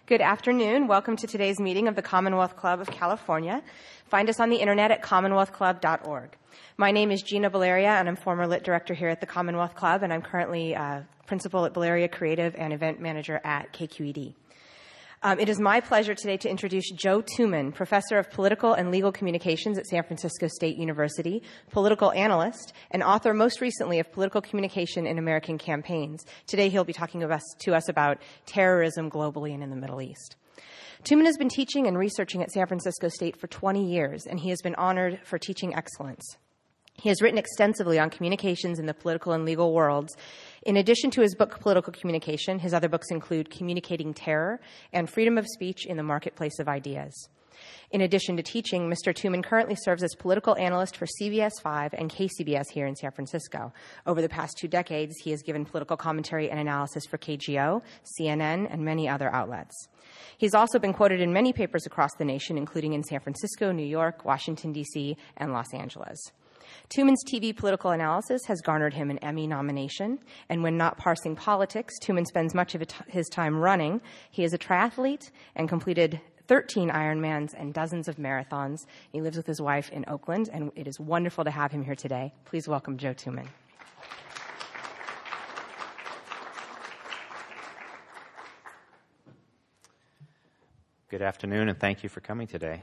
Good afternoon. Welcome to today's meeting of the Commonwealth Club of California. Find us on the internet at commonwealthclub.org. My name is Gina Valeria, and I'm former Lit Director here at the Commonwealth Club, and I'm currently Principal at Valeria Creative and Event Manager at KQED. It is my pleasure today to introduce Joe Tuman, Professor of Political and Legal Communications at San Francisco State University, political analyst, and author most recently of Political Communication in American Campaigns. Today he'll be talking to us about terrorism globally and in the Middle East. Tuman has been teaching and researching at San Francisco State for 20 years, and he has been honored for teaching excellence. He has written extensively on communications in the political and legal worlds. In addition to his book, Political Communication, his other books include Communicating Terror and Freedom of Speech in the Marketplace of Ideas. In addition to teaching, Mr. Tuman currently serves as political analyst for CBS 5 and KCBS here in San Francisco. Over the past 2 decades, he has given political commentary and analysis for KGO, CNN, and many other outlets. He's also been quoted in many papers across the nation, including in San Francisco, New York, Washington, D.C., and Los Angeles. Tuman's TV political analysis has garnered him an Emmy nomination, and when not parsing politics, Tuman spends much of his time running. He is a triathlete and completed 13 Ironmans and dozens of marathons. He lives with his wife in Oakland, and it is wonderful to have him here today. Please welcome Joe Tuman. Good afternoon, and thank you for coming today.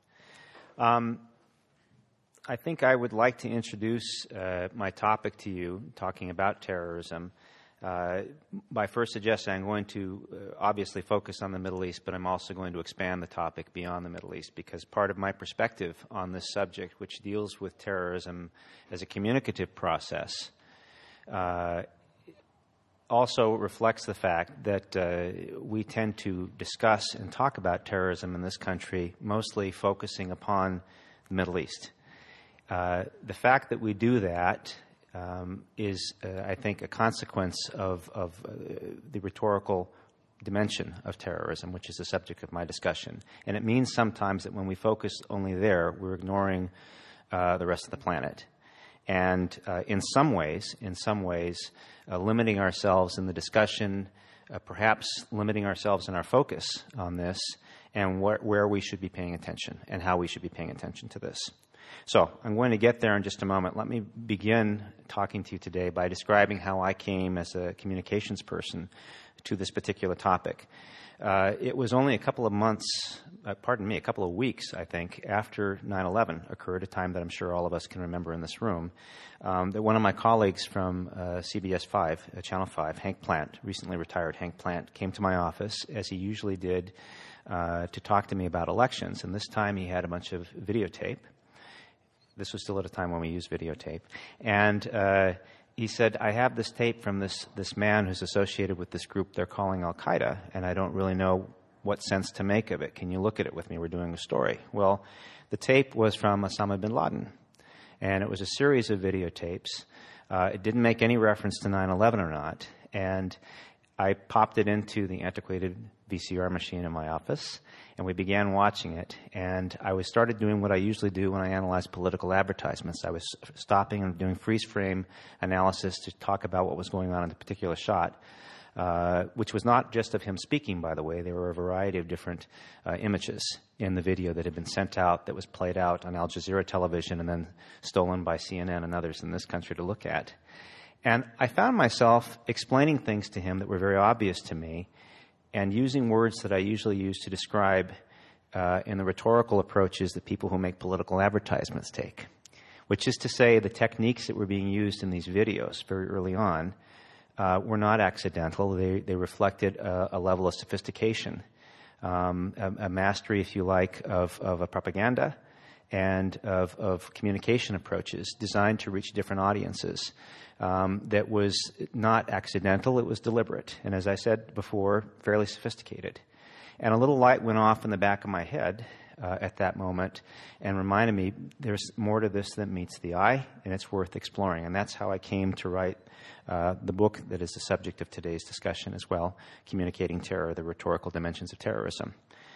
I think I would like to introduce my topic to you, talking about terrorism, by first suggesting I'm going to obviously focus on the Middle East, but I'm also going to expand the topic beyond the Middle East, because part of my perspective on this subject, which deals with terrorism as a communicative process, also reflects the fact that we tend to discuss and talk about terrorism in this country, mostly focusing upon the Middle East. The fact that we do that is, I think, a consequence of the rhetorical dimension of terrorism, which is the subject of my discussion. And it means sometimes that when we focus only there, we're ignoring the rest of the planet. And in some ways, limiting ourselves in the discussion, perhaps limiting ourselves in our focus on this, and where we should be paying attention and how we should be paying attention to this. So I'm going to get there in just a moment. Let me begin talking to you today by describing how I came as a communications person to this particular topic. It was only a couple of weeks, I think, after 9/11 occurred, a time that I'm sure all of us can remember in this room, that one of my colleagues from CBS 5, Channel 5, Hank Plant, recently retired Hank Plant, came to my office, as he usually did, to talk to me about elections. And this time he had a bunch of videotape. This was still at a time when we used videotape. And he said, I have this tape from this man who's associated with this group they're calling Al-Qaeda, and I don't really know what sense to make of it. Can you look at it with me? We're doing a story. Well, the tape was from Osama bin Laden, and it was a series of videotapes. It didn't make any reference to 9/11 or not, and I popped it into the antiquated VCR machine in my office, and we began watching it. And I started doing what I usually do when I analyze political advertisements. I was stopping and doing freeze-frame analysis to talk about what was going on in the particular shot, which was not just of him speaking, by the way. There were a variety of different images in the video that had been sent out, that was played out on Al Jazeera television and then stolen by CNN and others in this country to look at. And I found myself explaining things to him that were very obvious to me, and using words that I usually use to describe in the rhetorical approaches that people who make political advertisements take, which is to say the techniques that were being used in these videos very early on were not accidental. They reflected a level of sophistication, a mastery, if you like, of a propaganda and of communication approaches designed to reach different audiences. That was not accidental, it was deliberate. And as I said before, fairly sophisticated. And a little light went off in the back of my head at that moment and reminded me there's more to this than meets the eye, and it's worth exploring. And that's how I came to write the book that is the subject of today's discussion as well, Communicating Terror, the Rhetorical Dimensions of Terrorism.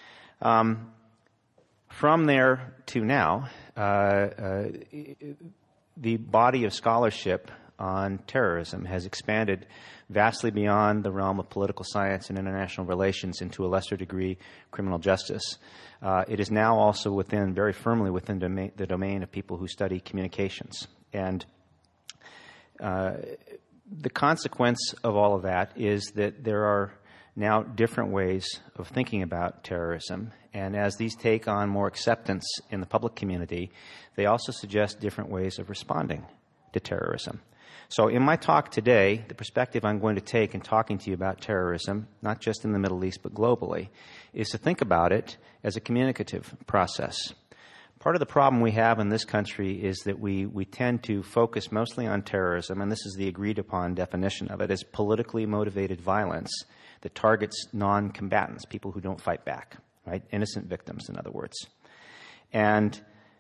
From there to now, the body of scholarship on terrorism has expanded vastly beyond the realm of political science and international relations into a lesser degree criminal justice. It is now also very firmly within the domain of people who study communications. And the consequence of all of that is that there are now different ways of thinking about terrorism. And as these take on more acceptance in the public community, they also suggest different ways of responding to terrorism. So in my talk today, the perspective I'm going to take in talking to you about terrorism, not just in the Middle East but globally, is to think about it as a communicative process. Part of the problem we have in this country is that we tend to focus mostly on terrorism, and this is the agreed-upon definition of it, as politically motivated violence that targets non-combatants, people who don't fight back, right? Innocent victims, in other words. And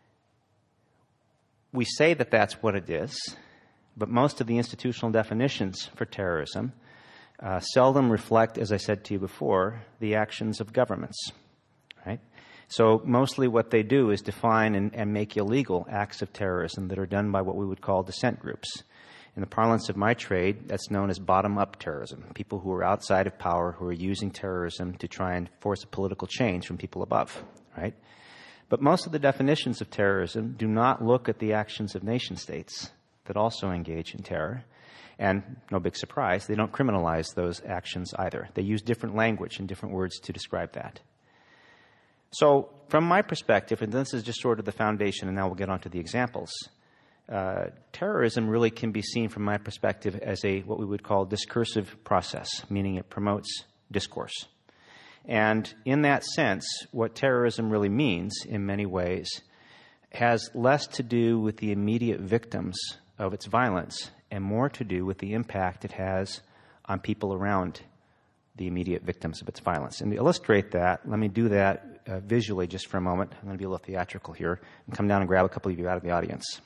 we say that that's what it is, but most of the institutional definitions for terrorism seldom reflect, as I said to you before, the actions of governments, right? So mostly what they do is define and make illegal acts of terrorism that are done by what we would call dissent groups. In the parlance of my trade, that's known as bottom-up terrorism, people who are outside of power who are using terrorism to try and force a political change from people above, right? But most of the definitions of terrorism do not look at the actions of nation-states that also engage in terror. And no big surprise, they don't criminalize those actions either. They use different language and different words to describe that. So from my perspective, and this is just sort of the foundation, and now we'll get on to the examples, terrorism really can be seen from my perspective as what we would call discursive process, meaning it promotes discourse. And in that sense, what terrorism really means in many ways has less to do with the immediate victims of its violence and more to do with the impact it has on people around the immediate victims of its violence. And to illustrate that, let me do that visually just for a moment. I'm going to be a little theatrical here and come down and grab a couple of you out of the audience.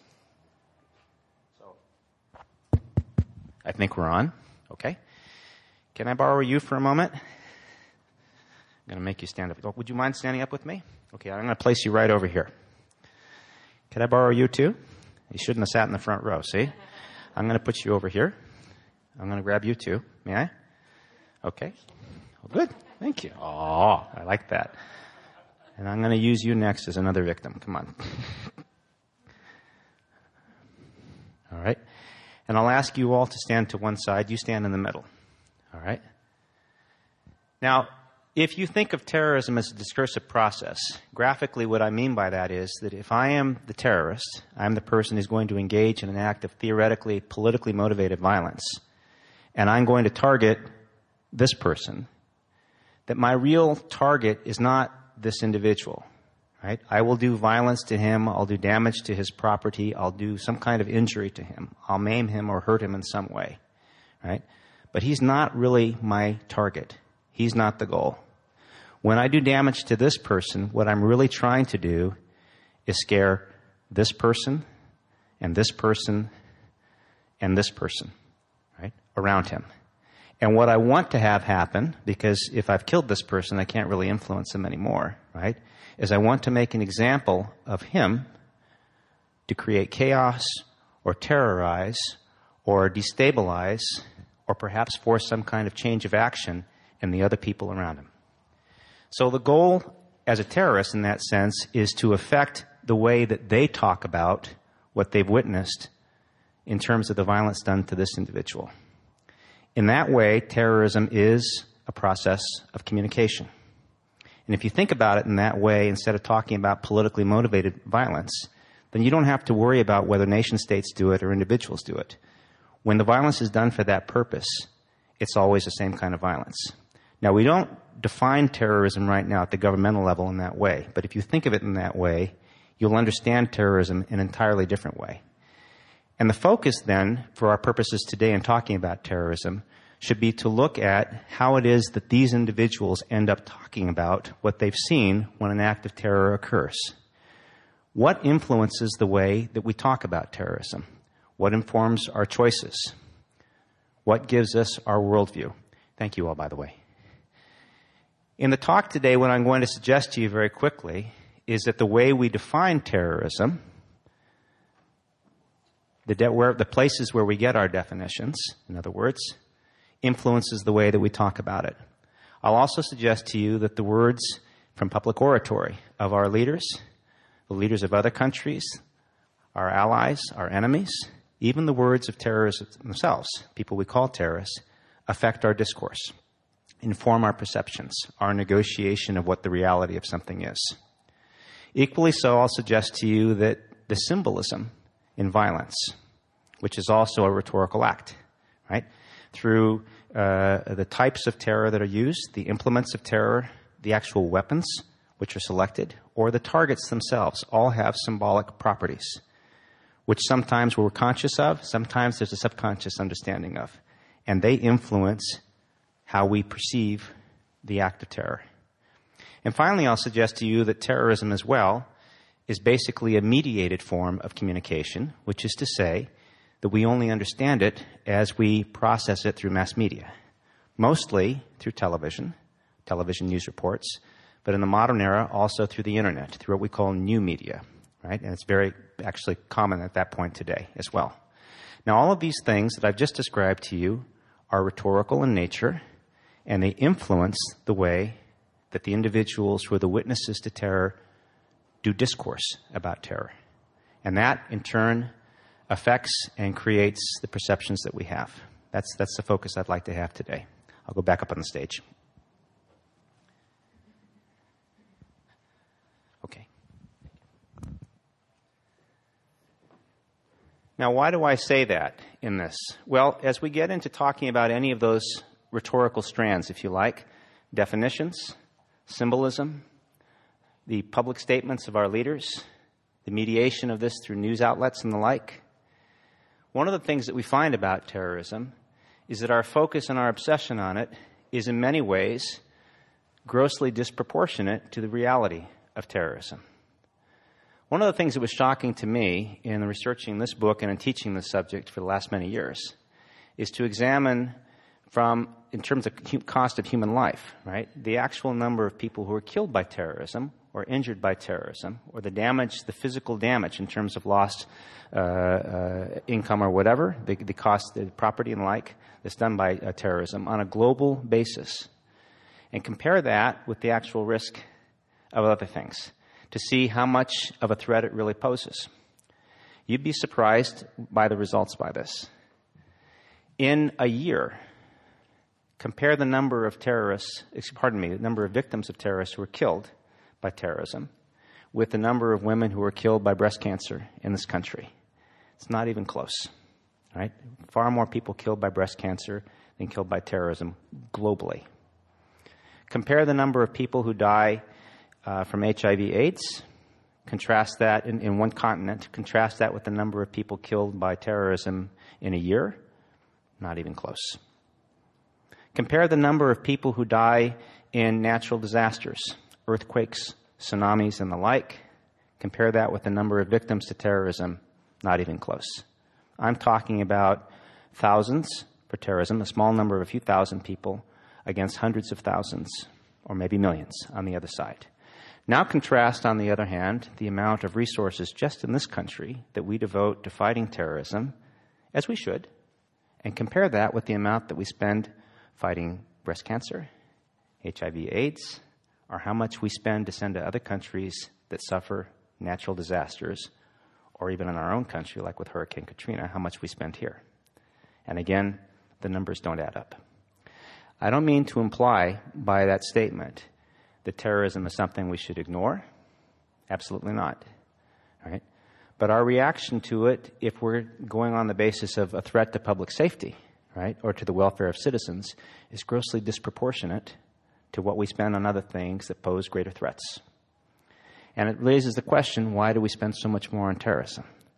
I think we're on. Okay. Can I borrow you for a moment? I'm going to make you stand up. Oh, would you mind standing up with me? Okay, I'm going to place you right over here. Can I borrow you too? You shouldn't have sat in the front row, see? I'm going to put you over here. I'm going to grab you too. May I? Okay. Well, good. Thank you. Oh, I like that. And I'm going to use you next as another victim. Come on. All right. And I'll ask you all to stand to one side. You stand in the middle. All right? Now, if you think of terrorism as a discursive process, graphically what I mean by that is that if I am the terrorist, I'm the person who's going to engage in an act of theoretically, politically motivated violence, and I'm going to target this person, that my real target is not this individual. Right? I will do violence to him. I'll do damage to his property. I'll do some kind of injury to him. I'll maim him or hurt him in some way. Right? But he's not really my target. He's not the goal. When I do damage to this person, what I'm really trying to do is scare this person and this person and this person, right, around him. And what I want to have happen, because if I've killed this person, I can't really influence him anymore, right, is I want to make an example of him to create chaos or terrorize or destabilize or perhaps force some kind of change of action in the other people around him. So the goal as a terrorist in that sense is to affect the way that they talk about what they've witnessed in terms of the violence done to this individual. In that way, terrorism is a process of communication. And if you think about it in that way, instead of talking about politically motivated violence, then you don't have to worry about whether nation states do it or individuals do it. When the violence is done for that purpose, it's always the same kind of violence. Now, we don't define terrorism right now at the governmental level in that way, but if you think of it in that way, you'll understand terrorism in an entirely different way. And the focus then, for our purposes today in talking about terrorism, should be to look at how it is that these individuals end up talking about what they've seen when an act of terror occurs. What influences the way that we talk about terrorism? What informs our choices? What gives us our worldview? Thank you all, by the way. In the talk today, what I'm going to suggest to you very quickly is that the way we define terrorism The places where we get our definitions, in other words, influences the way that we talk about it. I'll also suggest to you that the words from public oratory of our leaders, the leaders of other countries, our allies, our enemies, even the words of terrorists themselves, people we call terrorists, affect our discourse, inform our perceptions, our negotiation of what the reality of something is. Equally so, I'll suggest to you that the symbolism in violence, which is also a rhetorical act, right? Through the types of terror that are used, the implements of terror, the actual weapons which are selected, or the targets themselves, all have symbolic properties, which sometimes we're conscious of, sometimes there's a subconscious understanding of, and they influence how we perceive the act of terror. And finally, I'll suggest to you that terrorism as well is basically a mediated form of communication, which is to say that we only understand it as we process it through mass media, mostly through television news reports, but in the modern era also through the internet, through what we call new media, right? And it's very actually common at that point today as well. Now, all of these things that I've just described to you are rhetorical in nature, and they influence the way that the individuals who are the witnesses to terror do discourse about terror. And that, in turn, affects and creates the perceptions that we have. That's the focus I'd like to have today. I'll go back up on the stage. Okay. Now, why do I say that in this? Well, as we get into talking about any of those rhetorical strands, if you like, definitions, symbolism, the public statements of our leaders, the mediation of this through news outlets and the like, one of the things that we find about terrorism is that our focus and our obsession on it is in many ways grossly disproportionate to the reality of terrorism. One of the things that was shocking to me in researching this book and in teaching this subject for the last many years is to examine in terms of cost of human life, right, the actual number of people who are killed by terrorism or injured by terrorism, or the damage, the physical damage in terms of lost income or whatever, the cost, the property and the like, that's done by terrorism on a global basis. And compare that with the actual risk of other things to see how much of a threat it really poses. You'd be surprised by the results by this. In a year, compare the number of the number of victims of terrorists who were killed by terrorism with the number of women who were killed by breast cancer in this country. It's not even close, right? Far more people killed by breast cancer than killed by terrorism globally. Compare the number of people who die from HIV/AIDS. Contrast that in one continent. Contrast that with the number of people killed by terrorism in a year. Not even close. Compare the number of people who die in natural disasters, earthquakes, tsunamis, and the like. Compare that with the number of victims to terrorism. Not even close. I'm talking about thousands for terrorism, a small number of a few thousand people against hundreds of thousands, or maybe millions on the other side. Now contrast, on the other hand, the amount of resources just in this country that we devote to fighting terrorism, as we should, and compare that with the amount that we spend fighting breast cancer, HIV/AIDS, or how much we spend to send to other countries that suffer natural disasters, or even in our own country, like with Hurricane Katrina, how much we spend here. And again, the numbers don't add up. I don't mean to imply by that statement that terrorism is something we should ignore. Absolutely not. Right? But our reaction to it, if we're going on the basis of a threat to public safety, right, or to the welfare of citizens, is grossly disproportionate to what we spend on other things that pose greater threats. And it raises the question, why do we spend so much more on terrorism?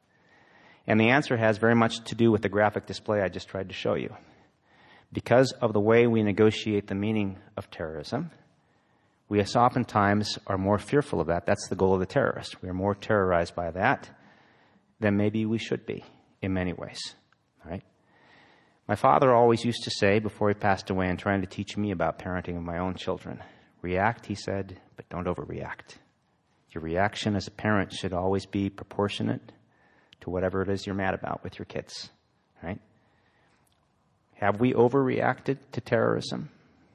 And the answer has very much to do with the graphic display I just tried to show you. Because of the way we negotiate the meaning of terrorism, we oftentimes are more fearful of that. That's the goal of the terrorist. We are more terrorized by that than maybe we should be in many ways. All right? My father always used to say, before he passed away and trying to teach me about parenting of my own children, react, he said, but don't overreact. Your reaction as a parent should always be proportionate to whatever it is you're mad about with your kids, right? Have we overreacted to terrorism?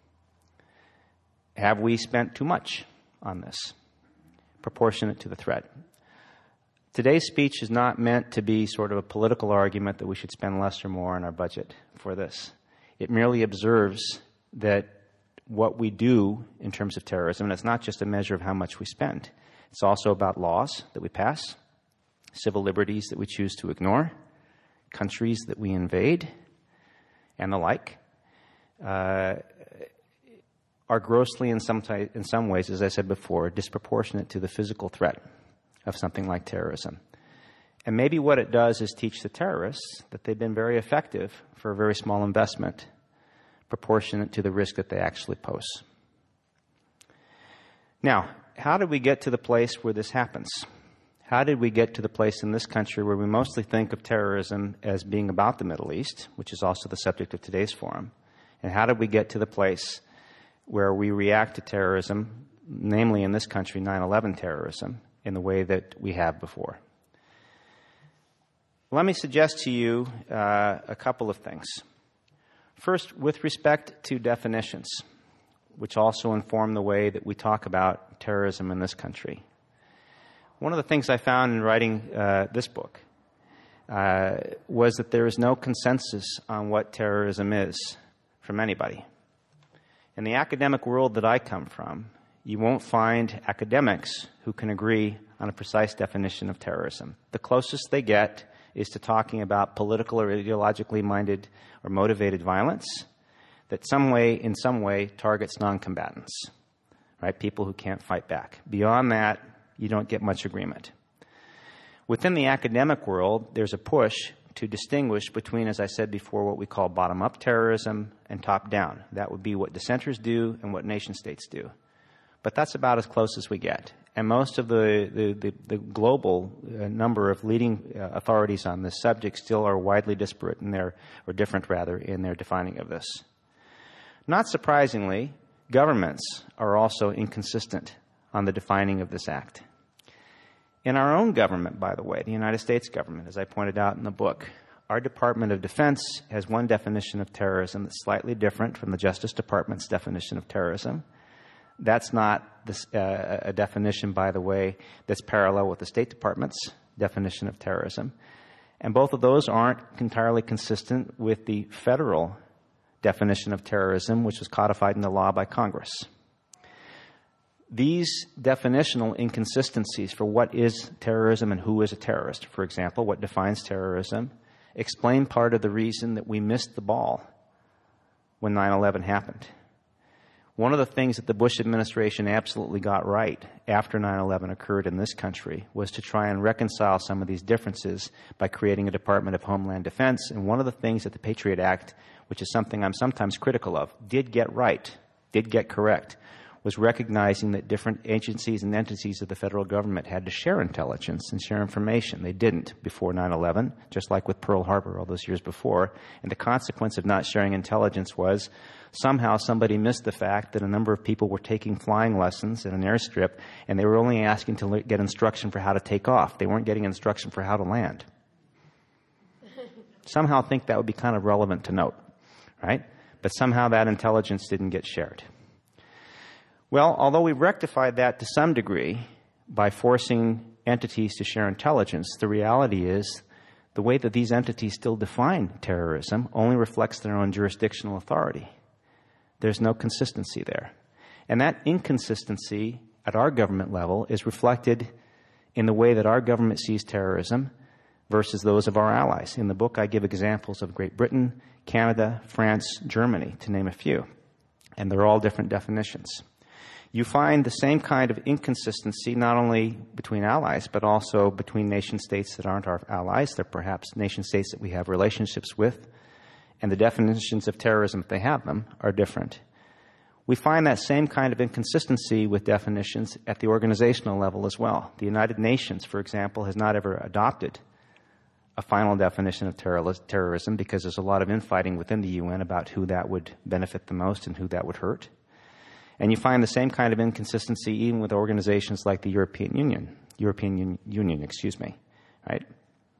Have we spent too much on this, proportionate to the threat? Today's speech is not meant to be sort of a political argument that we should spend less or more on our budget for this. It merely observes that what we do in terms of terrorism, and it's not just a measure of how much we spend. It's also about laws that we pass, civil liberties that we choose to ignore, countries that we invade, and the like, are grossly, in some ways, as I said before, disproportionate to the physical threat of something like terrorism. And maybe what it does is teach the terrorists that they've been very effective for a very small investment, proportionate to the risk that they actually pose. Now, how did we get to the place where this happens? How did we get to the place in this country where we mostly think of terrorism as being about the Middle East, which is also the subject of today's forum? And how did we get to the place where we react to terrorism, namely in this country, 9/11 terrorism, in the way that we have before? Let me suggest to you a couple of things. First, with respect to definitions, which also inform the way that we talk about terrorism in this country. One of the things I found in writing this book was that there is no consensus on what terrorism is from anybody. In the academic world that I come from, you won't find academics who can agree on a precise definition of terrorism. The closest they get is to talking about political or ideologically minded or motivated violence that in some way targets non-combatants, right? People who can't fight back. Beyond that, you don't get much agreement. Within the academic world, there's a push to distinguish between, as I said before, what we call bottom-up terrorism and top-down. That would be what dissenters do and what nation-states do. But that's about as close as we get. And most of the global number of leading authorities on this different in their defining of this. Not surprisingly, governments are also inconsistent on the defining of this act. In our own government, by the way, the United States government, as I pointed out in the book, our Department of Defense has one definition of terrorism that's slightly different from the Justice Department's definition of terrorism. That's not a definition, by the way, that's parallel with the State Department's definition of terrorism. And both of those aren't entirely consistent with the federal definition of terrorism, which was codified in the law by Congress. These definitional inconsistencies for what is terrorism and who is a terrorist, for example, what defines terrorism, explain part of the reason that we missed the ball when 9/11 happened. One of the things that the Bush administration absolutely got right after 9/11 occurred in this country was to try and reconcile some of these differences by creating a Department of Homeland Defense. And one of the things that the Patriot Act, which is something I'm sometimes critical of, did get right, did get correct, was recognizing that different agencies and entities of the federal government had to share intelligence and share information. They didn't before 9/11, just like with Pearl Harbor all those years before. And the consequence of not sharing intelligence was somehow somebody missed the fact that a number of people were taking flying lessons in an airstrip, and they were only asking to get instruction for how to take off. They weren't getting instruction for how to land. Somehow think that would be kind of relevant to note, right? But somehow that intelligence didn't get shared. Well, although we've rectified that to some degree by forcing entities to share intelligence, the reality is the way that these entities still define terrorism only reflects their own jurisdictional authority. There's no consistency there. And that inconsistency at our government level is reflected in the way that our government sees terrorism versus those of our allies. In the book, I give examples of Great Britain, Canada, France, Germany, to name a few. And they're all different definitions. You find the same kind of inconsistency not only between allies, but also between nation states that aren't our allies. They're perhaps nation states that we have relationships with, and the definitions of terrorism, if they have them, are different. We find that same kind of inconsistency with definitions at the organizational level as well. The United Nations, for example, has not ever adopted a final definition of terrorism because there's a lot of infighting within the UN about who that would benefit the most and who that would hurt. And you find the same kind of inconsistency even with organizations like the European Union, right?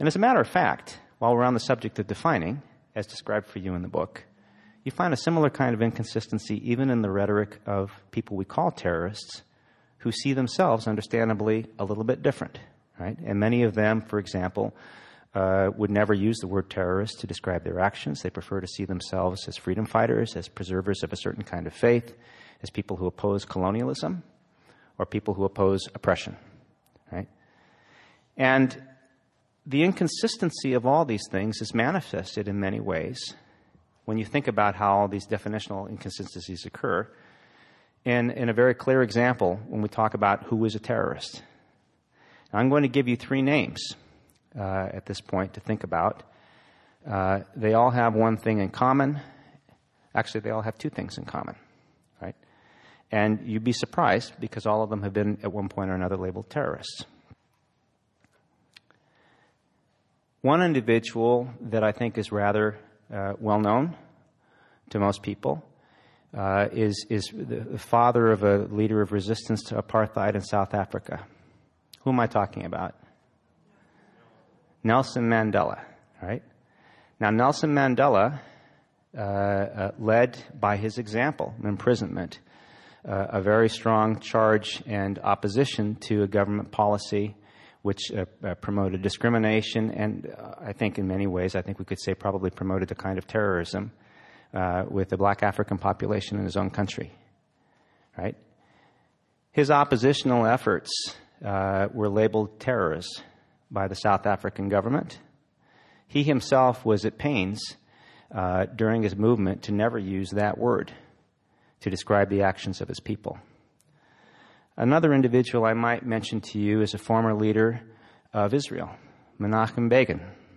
And as a matter of fact, while we're on the subject of defining, as described for you in the book, you find a similar kind of inconsistency even in the rhetoric of people we call terrorists who see themselves, understandably, a little bit different, right? And many of them, for example, would never use the word terrorist to describe their actions. They prefer to see themselves as freedom fighters, as preservers of a certain kind of faith, as people who oppose colonialism, or people who oppose oppression, right? And the inconsistency of all these things is manifested in many ways when you think about how all these definitional inconsistencies occur. And in a very clear example, when we talk about who is a terrorist. Now, I'm going to give you 3 names at this point to think about. They all have one thing in common. Actually, they all have 2 things in common, right? And you'd be surprised because all of them have been at one point or another labeled terrorists. One individual that I think is rather well known to most people is the father of a leader of resistance to apartheid in South Africa. Who am I talking about? Nelson Mandela, right? Now, Nelson Mandela led by his example of imprisonment a very strong charge and opposition to a government policy which promoted discrimination and I think in many ways, I think we could say probably promoted the kind of terrorism with the black African population in his own country, right? His oppositional efforts were labeled terrorist by the South African government. He himself was at pains during his movement to never use that word to describe the actions of his people. Another individual I might mention to you is a former leader of Israel, Menachem Begin.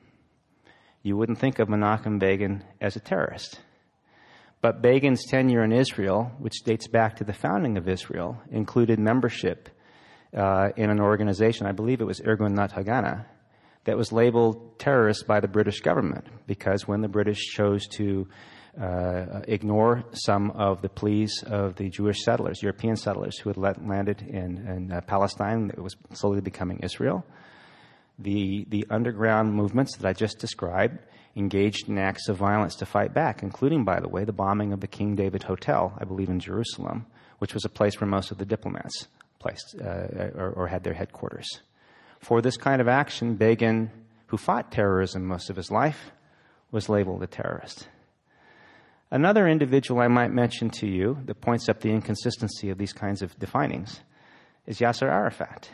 You wouldn't think of Menachem Begin as a terrorist. But Begin's tenure in Israel, which dates back to the founding of Israel, included membership in an organization, I believe it was Irgun Nat Hagana, that was labeled terrorist by the British government because when the British chose to ignore some of the pleas of the Jewish settlers, European settlers who had landed in Palestine that was slowly becoming Israel, the underground movements that I just described engaged in acts of violence to fight back, including, by the way, the bombing of the King David Hotel, I believe in Jerusalem, which was a place where most of the diplomats placed or had their headquarters. For this kind of action, Begin, who fought terrorism most of his life, was labeled a terrorist. Another individual I might mention to you that points up the inconsistency of these kinds of definings is Yasser Arafat.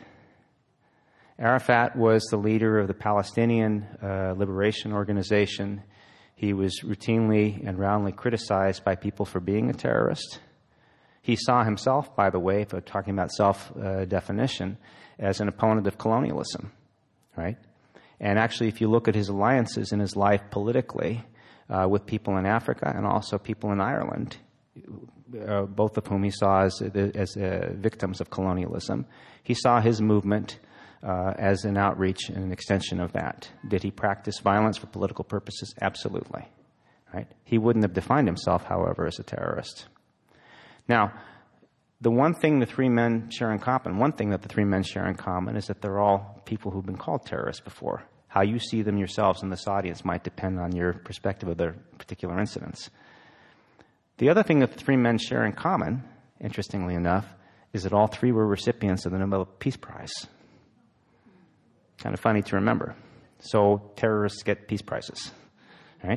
Arafat was the leader of the Palestinian Liberation Organization. He was routinely and roundly criticized by people for being a terrorist. He saw himself, by the way, if we're talking about self-definition, as an opponent of colonialism, right? And actually, if you look at his alliances in his life politically, with people in Africa and also people in Ireland, both of whom he saw as victims of colonialism. He saw his movement as an outreach and an extension of that. Did he practice violence for political purposes? Absolutely. Right? He wouldn't have defined himself, however, as a terrorist. Now, the one thing the 3 men share in common, is that they're all people who've been called terrorists before. How you see them yourselves in this audience might depend on your perspective of their particular incidents. The other thing that the 3 men share in common, interestingly enough, is that all 3 were recipients of the Nobel Peace Prize. Kind of funny to remember. So terrorists get peace prizes, right?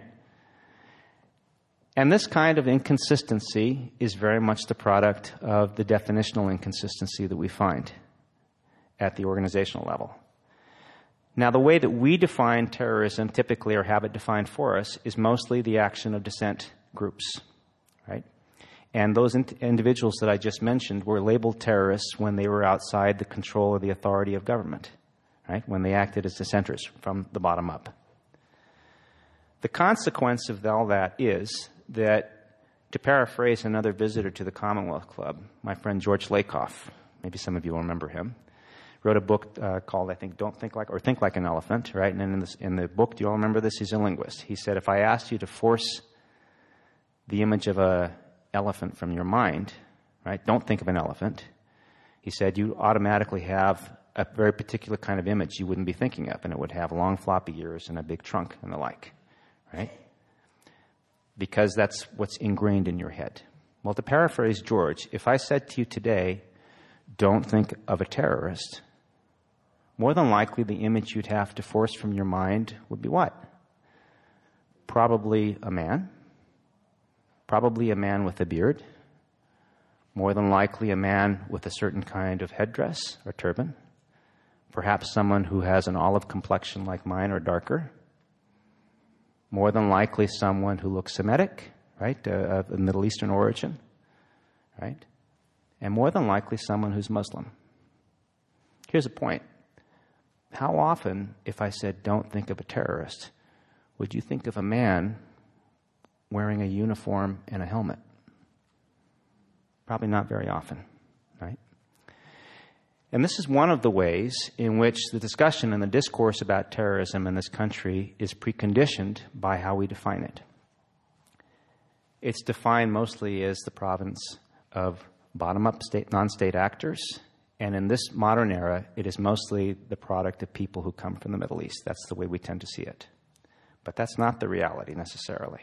And this kind of inconsistency is very much the product of the definitional inconsistency that we find at the organizational level. Now, the way that we define terrorism typically, or have it defined for us, is mostly the action of dissent groups, right? And those individuals that I just mentioned were labeled terrorists when they were outside the control or the authority of government, right? When they acted as dissenters from the bottom up. The consequence of all that is that, to paraphrase another visitor to the Commonwealth Club, my friend George Lakoff, maybe some of you will remember him, wrote a book called, I think, Think Like an Elephant, right? And in the book, do you all remember this? He's a linguist. He said, if I asked you to force the image of an elephant from your mind, right? Don't think of an elephant. He said, you automatically have a very particular kind of image you wouldn't be thinking of, and it would have long floppy ears and a big trunk and the like, right? Because that's what's ingrained in your head. Well, to paraphrase George, if I said to you today, don't think of a terrorist, more than likely the image you'd have to force from your mind would be what? Probably a man. Probably a man with a beard. More than likely a man with a certain kind of headdress or turban. Perhaps someone who has an olive complexion like mine or darker. More than likely someone who looks Semitic, right, of Middle Eastern origin, right? And more than likely someone who's Muslim. Here's the point. How often, if I said, don't think of a terrorist, would you think of a man wearing a uniform and a helmet? Probably not very often, right? And this is one of the ways in which the discussion and the discourse about terrorism in this country is preconditioned by how we define it. It's defined mostly as the province of bottom-up non-state actors, and in this modern era, it is mostly the product of people who come from the Middle East. That's the way we tend to see it. But that's not the reality necessarily.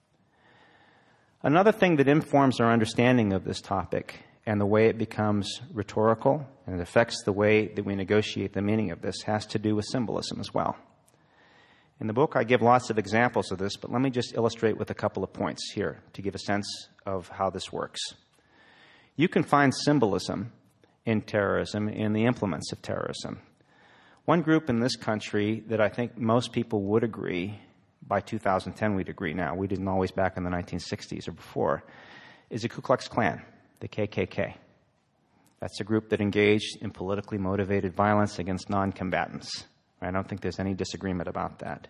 Another thing that informs our understanding of this topic and the way it becomes rhetorical and it affects the way that we negotiate the meaning of this has to do with symbolism as well. In the book, I give lots of examples of this, but let me just illustrate with a couple of points here to give a sense of how this works. You can find symbolism in terrorism in the implements of terrorism. One group in this country that I think most people would agree, by 2010 we'd agree now, we didn't always back in the 1960s or before, is the Ku Klux Klan, the KKK. That's a group that engaged in politically motivated violence against non-combatants. I don't think there's any disagreement about that.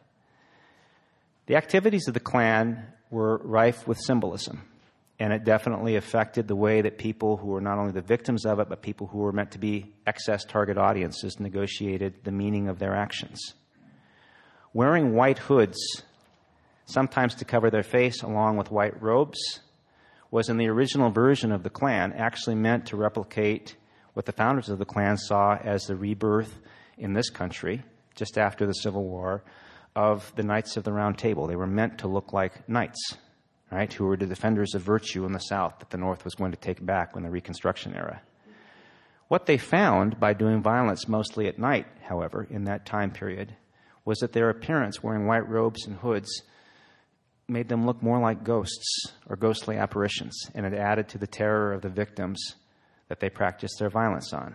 The activities of the Klan were rife with symbolism, and it definitely affected the way that people who were not only the victims of it, but people who were meant to be excess target audiences negotiated the meaning of their actions. Wearing white hoods, sometimes to cover their face along with white robes, was in the original version of the Klan actually meant to replicate what the founders of the Klan saw as the rebirth in this country, just after the Civil War, of the Knights of the Round Table. They were meant to look like knights, right, who were the defenders of virtue in the South that the North was going to take back in the Reconstruction era. What they found by doing violence mostly at night, however, in that time period, was that their appearance wearing white robes and hoods made them look more like ghosts or ghostly apparitions, and it added to the terror of the victims that they practiced their violence on.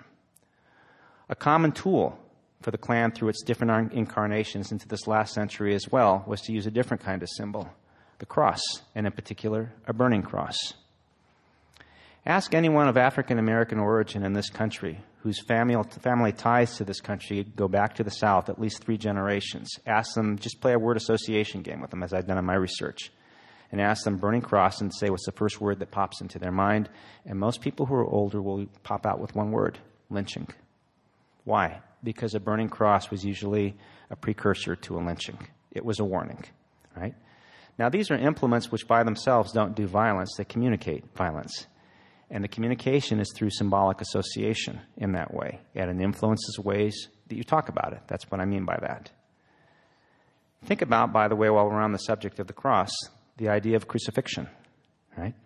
A common tool for the Klan through its different incarnations into this last century as well was to use a different kind of symbol, the cross, and in particular, a burning cross. Ask anyone of African American origin in this country whose family ties to this country go back to the South at least 3 generations. Ask them, just play a word association game with them, as I've done in my research, and ask them burning cross and say what's the first word that pops into their mind. And most people who are older will pop out with one word: lynching. Why? Because a burning cross was usually a precursor to a lynching. It was a warning, right? Now, these are implements which by themselves don't do violence, they communicate violence. And the communication is through symbolic association in that way. And it influences ways that you talk about it. That's what I mean by that. Think about, by the way, while we're on the subject of the cross, the idea of crucifixion, right?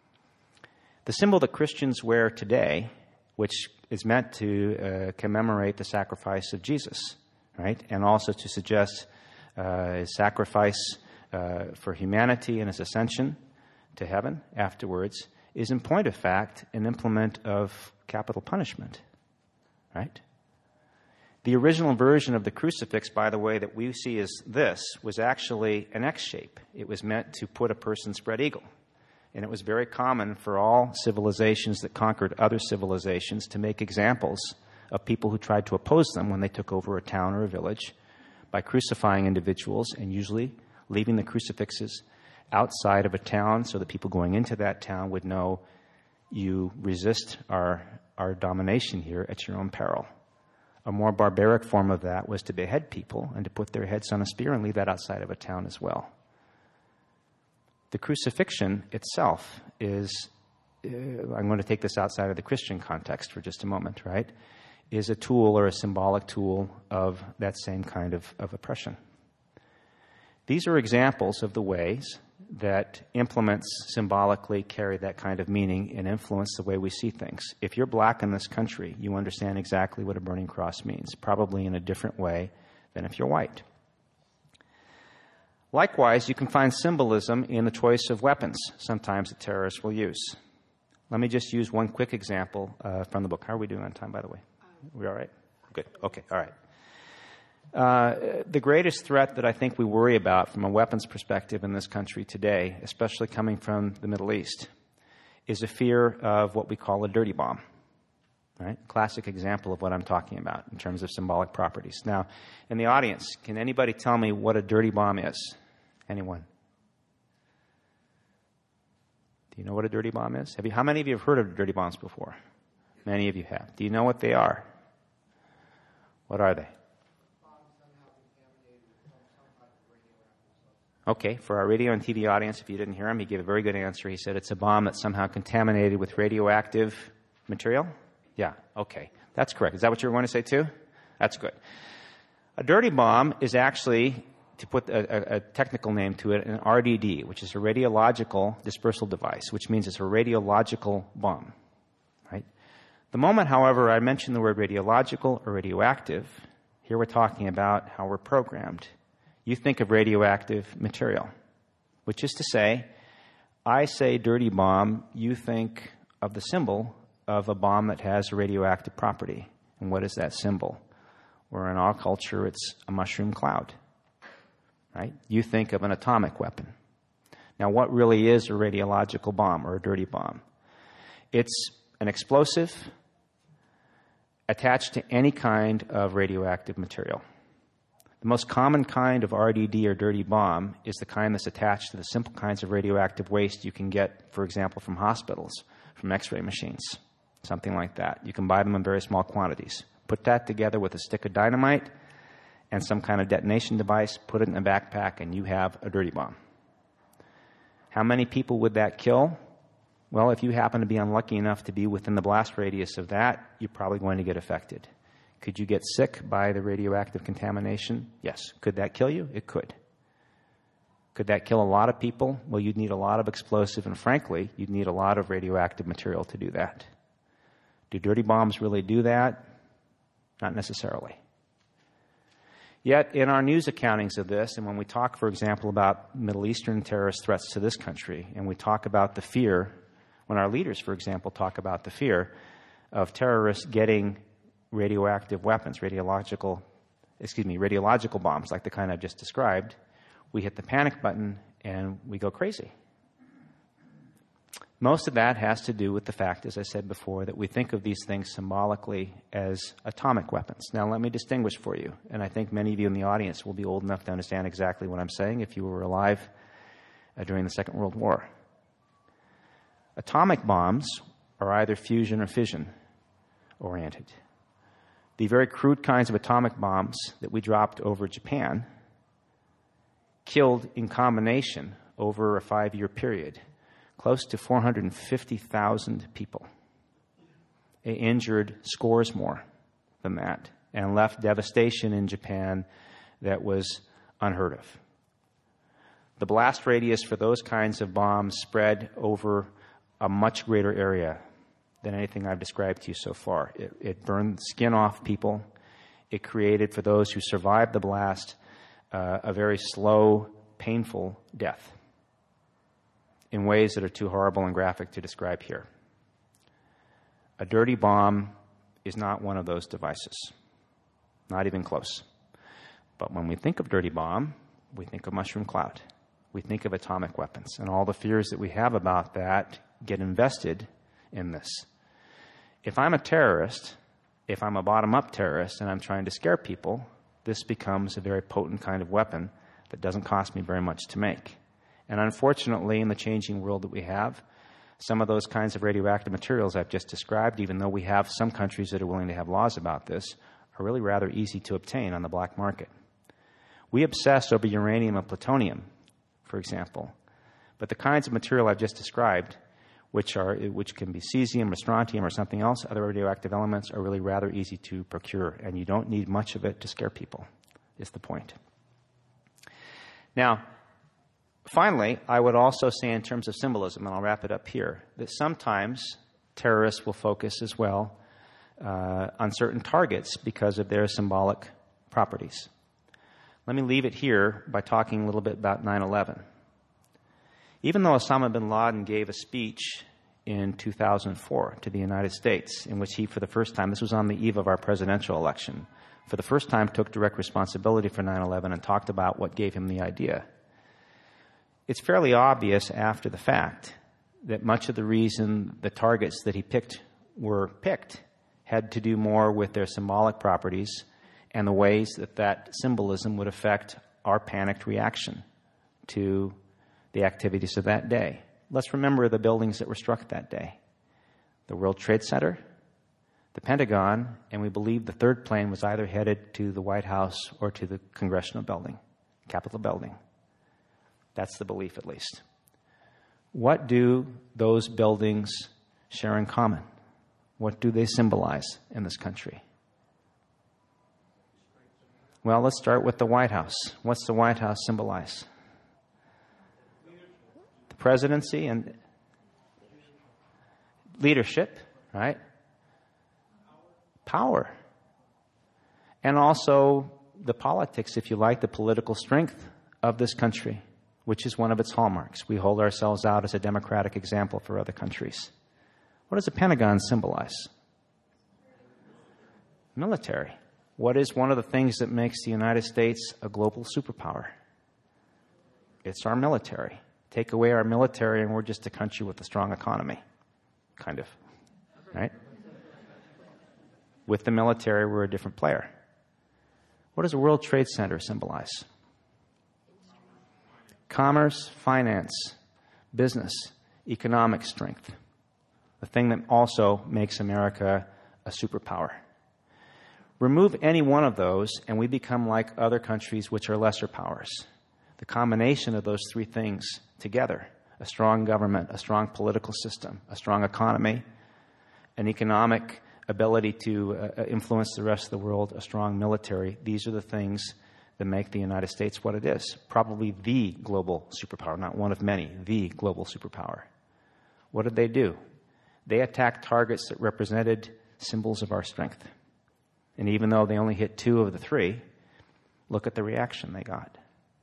The symbol that Christians wear today, which is meant to commemorate the sacrifice of Jesus, right? And also to suggest his sacrifice for humanity and his ascension to heaven afterwards, is in point of fact an implement of capital punishment, right? The original version of the crucifix, by the way, that we see as this, was actually an X shape. It was meant to put a person spread eagle. And it was very common for all civilizations that conquered other civilizations to make examples of people who tried to oppose them when they took over a town or a village by crucifying individuals and usually leaving the crucifixes outside of a town so that people going into that town would know you resist our domination here at your own peril. A more barbaric form of that was to behead people and to put their heads on a spear and leave that outside of a town as well. The crucifixion itself is, I'm going to take this outside of the Christian context for just a moment, right? is a tool or a symbolic tool of that same kind of oppression. These are examples of the ways that implements symbolically carry that kind of meaning and influence the way we see things. If you're black in this country, you understand exactly what a burning cross means, probably in a different way than if you're white. Likewise, you can find symbolism in the choice of weapons sometimes that terrorists will use. Let me just use one quick example from the book. How are we doing on time, by the way? We all right? Good. Okay. All right. The greatest threat that I think we worry about from a weapons perspective in this country today, especially coming from the Middle East, is a fear of what we call a dirty bomb. Right? Classic example of what I'm talking about in terms of symbolic properties. Now, in the audience, can anybody tell me what a dirty bomb is? Anyone? Do you know what a dirty bomb is? How many of you have heard of dirty bombs before? Many of you have. Do you know what they are? What are they? Okay, for our radio and TV audience, if you didn't hear him, he gave a very good answer. He said it's a bomb that's somehow contaminated with radioactive material. Yeah, okay. That's correct. Is that what you were going to say too? That's good. A dirty bomb is actually, to put a technical name to it, an RDD, which is a radiological dispersal device, which means it's a radiological bomb. Right? The moment, however, I mention the word radiological or radioactive, here we're talking about how we're programmed. You think of radioactive material, which is to say, I say dirty bomb, you think of the symbol of a bomb that has a radioactive property. And what is that symbol? Or in our culture, it's a mushroom cloud. Right? You think of an atomic weapon. Now, what really is a radiological bomb or a dirty bomb? It's an explosive attached to any kind of radioactive material. The most common kind of RDD or dirty bomb is the kind that's attached to the simple kinds of radioactive waste you can get, for example, from hospitals, from X-ray machines, something like that. You can buy them in very small quantities. Put that together with a stick of dynamite and some kind of detonation device, put it in a backpack, and you have a dirty bomb. How many people would that kill? Well, if you happen to be unlucky enough to be within the blast radius of that, you're probably going to get affected. Could you get sick by the radioactive contamination? Yes. Could that kill you? It could. Could that kill a lot of people? Well, you'd need a lot of explosive, and frankly, you'd need a lot of radioactive material to do that. Do dirty bombs really do that? Not necessarily. Yet, in our news accountings of this, and when we talk, for example, about Middle Eastern terrorist threats to this country, and we talk about the fear, when our leaders, for example, talk about the fear of terrorists getting radioactive weapons, radiological bombs, like the kind I've just described, we hit the panic button and we go crazy. Most of that has to do with the fact, as I said before, that we think of these things symbolically as atomic weapons. Now, let me distinguish for you, and I think many of you in the audience will be old enough to understand exactly what I'm saying if you were alive during the Second World War. Atomic bombs are either fusion or fission oriented. The very crude kinds of atomic bombs that we dropped over Japan killed in combination over a 5-year period close to 450,000 people. It injured scores more than that and left devastation in Japan that was unheard of. The blast radius for those kinds of bombs spread over a much greater area than anything I've described to you so far. It burned the skin off people. It created, for those who survived the blast, a very slow, painful death in ways that are too horrible and graphic to describe here. A dirty bomb is not one of those devices, not even close. But when we think of dirty bomb, we think of mushroom cloud. We think of atomic weapons, and all the fears that we have about that get invested in this. If I'm a terrorist, if I'm a bottom-up terrorist and I'm trying to scare people, this becomes a very potent kind of weapon that doesn't cost me very much to make. And unfortunately, in the changing world that we have, some of those kinds of radioactive materials I've just described, even though we have some countries that are willing to have laws about this, are really rather easy to obtain on the black market. We obsess over uranium and plutonium, for example, but the kinds of material I've just described, which can be cesium or strontium or something else, other radioactive elements, are really rather easy to procure, and you don't need much of it to scare people, is the point. Now, finally, I would also say in terms of symbolism, and I'll wrap it up here, that sometimes terrorists will focus as well on certain targets because of their symbolic properties. Let me leave it here by talking a little bit about 9/11. Even though Osama bin Laden gave a speech in 2004 to the United States, in which he, for the first time, this was on the eve of our presidential election, for the first time took direct responsibility for 9/11 and talked about what gave him the idea, it's fairly obvious after the fact that much of the reason the targets that he picked were picked had to do more with their symbolic properties and the ways that that symbolism would affect our panicked reaction to the activities of that day. Let's remember the buildings that were struck that day: the World Trade Center, the Pentagon, and we believe the third plane was either headed to the White House or to the Congressional Building, Capitol Building. That's the belief, at least. What do those buildings share in common? What do they symbolize in this country? Well, let's start with the White House. What's the White House symbolize? The presidency and leadership, right? Power. And also the politics, if you like, the political strength of this country, which is one of its hallmarks. We hold ourselves out as a democratic example for other countries. What does the Pentagon symbolize? Military. What is one of the things that makes the United States a global superpower? It's our military. Take away our military and we're just a country with a strong economy, kind of, right? With the military, we're a different player. What does the World Trade Center symbolize? Commerce, finance, business, economic strength. The thing that also makes America a superpower. Remove any one of those and we become like other countries which are lesser powers. The combination of those three things together, a strong government, a strong political system, a strong economy, an economic ability to influence the rest of the world, a strong military, these are the things that make the United States what it is. Probably the global superpower, not one of many, the global superpower. What did they do? They attacked targets that represented symbols of our strength. And even though they only hit 2 of the 3, look at the reaction they got.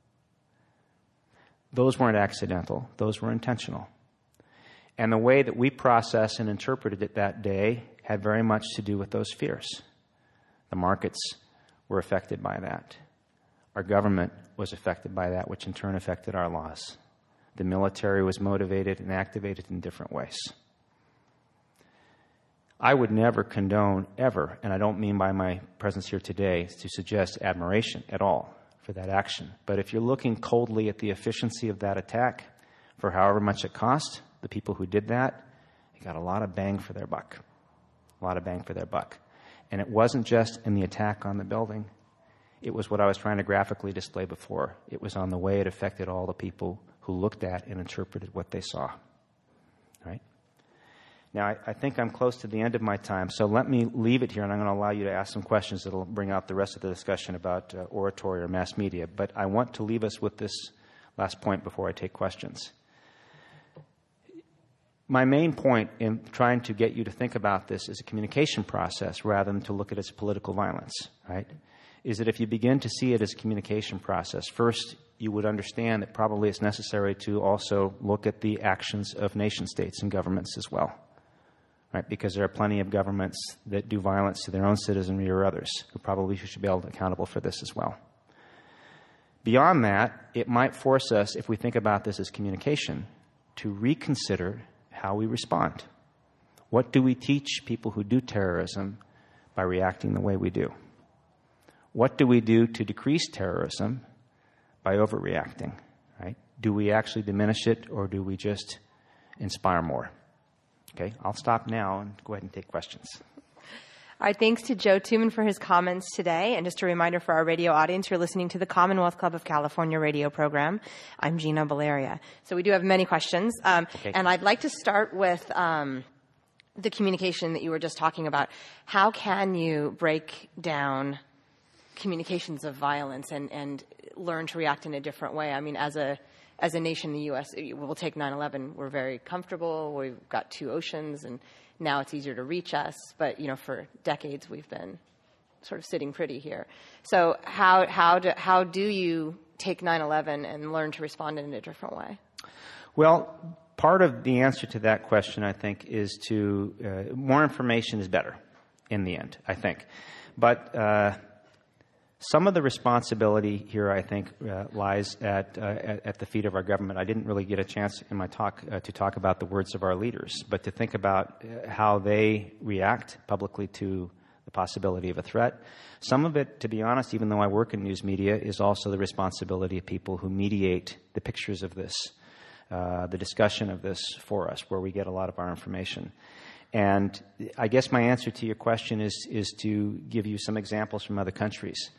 Those weren't accidental. Those were intentional. And the way that we processed and interpreted it that day had very much to do with those fears. The markets were affected by that. Our government was affected by that, which in turn affected our laws. The military was motivated and activated in different ways. I would never condone, ever, and I don't mean by my presence here today to suggest admiration at all for that action. But if you're looking coldly at the efficiency of that attack, for however much it cost, the people who did that, they got a lot of bang for their buck. A lot of bang for their buck. And it wasn't just in the attack on the building. It was what I was trying to graphically display before. It was on the way it affected all the people who looked at and interpreted what they saw. Right? Now, I think I'm close to the end of my time, so let me leave it here, and I'm going to allow you to ask some questions that will bring out the rest of the discussion about oratory or mass media. But I want to leave us with this last point before I take questions. My main point in trying to get you to think about this as a communication process rather than to look at it as political violence, right, is that if you begin to see it as a communication process, first you would understand that probably it's necessary to also look at the actions of nation states and governments as well. Right, because there are plenty of governments that do violence to their own citizenry or others who probably should be held accountable for this as well. Beyond that, it might force us, if we think about this as communication, to reconsider how we respond. What do we teach people who do terrorism by reacting the way we do? What do we do to decrease terrorism by overreacting? Right? Do we actually diminish it or do we just inspire more? Okay, I'll stop now and go ahead and take questions. All right, thanks to Joe Tuman for his comments today. And just a reminder for our radio audience, you're listening to the Commonwealth Club of California radio program. I'm Gina Valeria. So we do have many questions. Okay. And I'd like to start with the communication that you were just talking about. How can you break down communications of violence and learn to react in a different way? I mean, as a nation in the U.S., we'll take 9/11. We're very comfortable. We've got two oceans, and now it's easier to reach us. But, for decades we've been sort of sitting pretty here. So how do you take 9/11 and learn to respond in a different way? Well, part of the answer to that question, I think, is to more information is better in the end, I think. But some of the responsibility here, I think, lies at the feet of our government. I didn't really get a chance in my talk to talk about the words of our leaders, but to think about how they react publicly to the possibility of a threat. Some of it, to be honest, even though I work in news media, is also the responsibility of people who mediate the pictures of this, the discussion of this for us, where we get a lot of our information. And I guess my answer to your question is to give you some examples from other countries.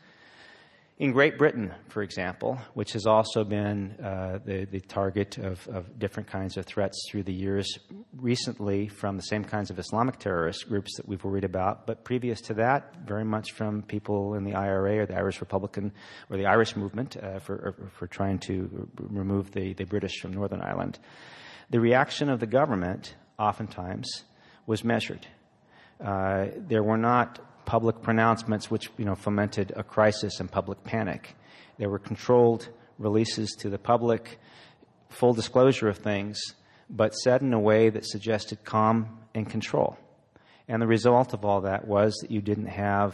In Great Britain, for example, which has also been the target of different kinds of threats through the years, recently from the same kinds of Islamic terrorist groups that we've worried about, but previous to that, very much from people in the IRA or the Irish Republican or the Irish movement for trying to remove the British from Northern Ireland. The reaction of the government oftentimes was measured. There were not public pronouncements which fomented a crisis and public panic. There were controlled releases to the public, full disclosure of things, but said in a way that suggested calm and control. And the result of all that was that you didn't have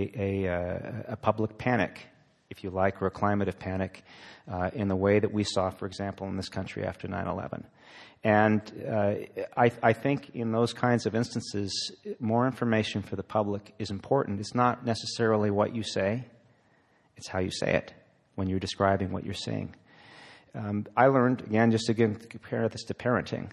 a public panic, if you like, or a climate of panic in the way that we saw, for example, in this country after 9/11. And I think in those kinds of instances, more information for the public is important. It's not necessarily what you say. It's how you say it when you're describing what you're seeing. I learned, again, to compare this to parenting.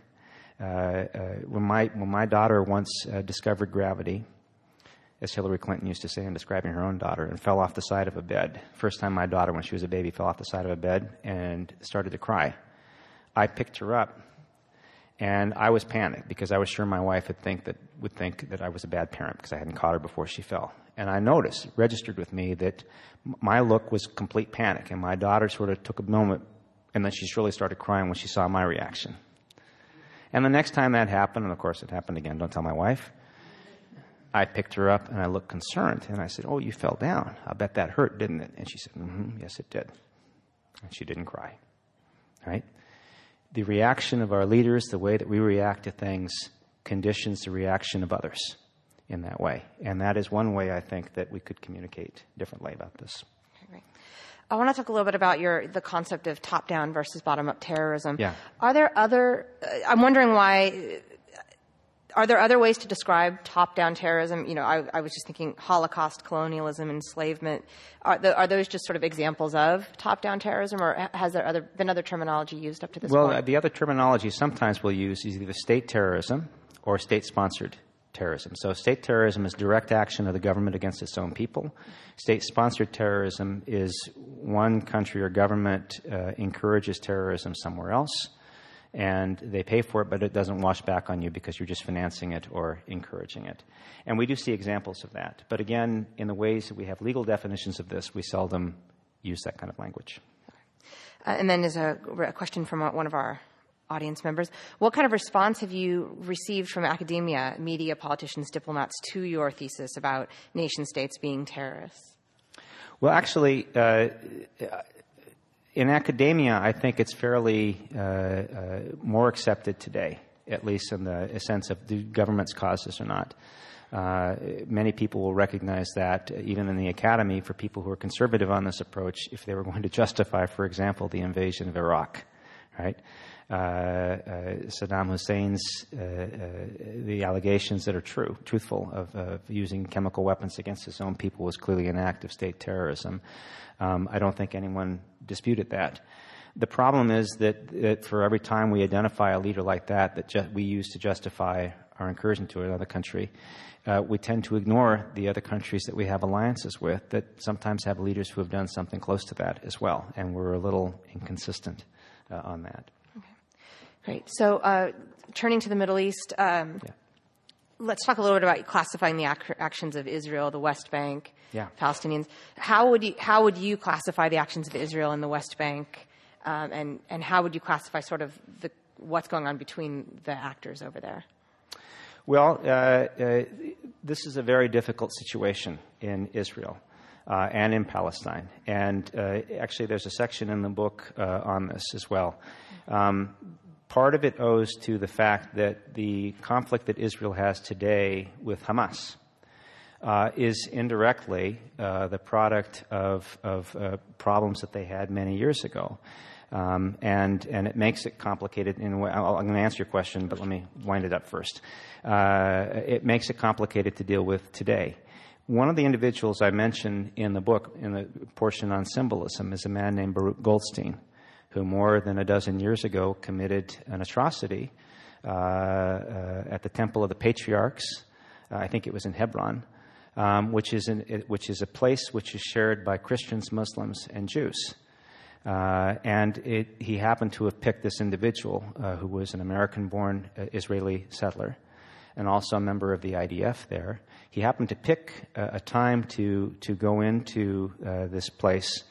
When my daughter once discovered gravity, as Hillary Clinton used to say in describing her own daughter, and fell off the side of a bed. First time my daughter, when she was a baby, fell off the side of a bed and started to cry. I picked her up. And I was panicked because I was sure my wife would think that I was a bad parent because I hadn't caught her before she fell. And I noticed, registered with me, that my look was complete panic. And my daughter sort of took a moment, and then she really started crying when she saw my reaction. And the next time that happened, and of course it happened again, don't tell my wife, I picked her up and I looked concerned. And I said, "Oh, you fell down. I bet that hurt, didn't it?" And she said, "Yes, it did." And she didn't cry. Right? The reaction of our leaders, the way that we react to things, conditions the reaction of others in that way. And that is one way, I think, that we could communicate differently about this. Okay, great. I want to talk a little bit about the concept of top-down versus bottom-up terrorism. Yeah. I'm wondering why, are there other ways to describe top-down terrorism? I was just thinking Holocaust, colonialism, enslavement. Are those just sort of examples of top-down terrorism, or has there been other terminology used up to this point? Well, the other terminology sometimes we'll use is either state terrorism or state-sponsored terrorism. So state terrorism is direct action of the government against its own people. State-sponsored terrorism is one country or government encourages terrorism somewhere else, and they pay for it, but it doesn't wash back on you because you're just financing it or encouraging it. And we do see examples of that. But again, in the ways that we have legal definitions of this, we seldom use that kind of language. And then there's a question from one of our audience members. What kind of response have you received from academia, media, politicians, diplomats to your thesis about nation-states being terrorists? Well, actually, in academia, I think it's fairly more accepted today, at least in the sense of do governments cause this or not. Many people will recognize that, even in the academy, for people who are conservative on this approach, if they were going to justify, for example, the invasion of Iraq, right? Saddam Hussein's, the allegations that are truthful of using chemical weapons against his own people was clearly an act of state terrorism. I don't think anyone disputed that. The problem is that for every time we identify a leader like that we use to justify our incursion to another country, we tend to ignore the other countries that we have alliances with that sometimes have leaders who have done something close to that as well, and we're a little inconsistent on that. Okay. Great. So turning to the Middle East, let's talk a little bit about classifying the actions of Israel, the West Bank, Palestinians. How would you classify the actions of Israel in the West Bank, and how would you classify sort of what's going on between the actors over there? Well, this is a very difficult situation in Israel and in Palestine. And actually, there's a section in the book on this as well. Part of it owes to the fact that the conflict that Israel has today with Hamas is indirectly the product of problems that they had many years ago. And it makes it complicated in a way. I'm going to answer your question, but let me wind it up first. It makes it complicated to deal with today. One of the individuals I mentioned in the book, in the portion on symbolism, is a man named Baruch Goldstein, who more than a dozen years ago committed an atrocity at the Temple of the Patriarchs. I think it was in Hebron, which is a place which is shared by Christians, Muslims, and Jews. And he happened to have picked this individual who was an American-born Israeli settler and also a member of the IDF there. He happened to pick a time to go into this place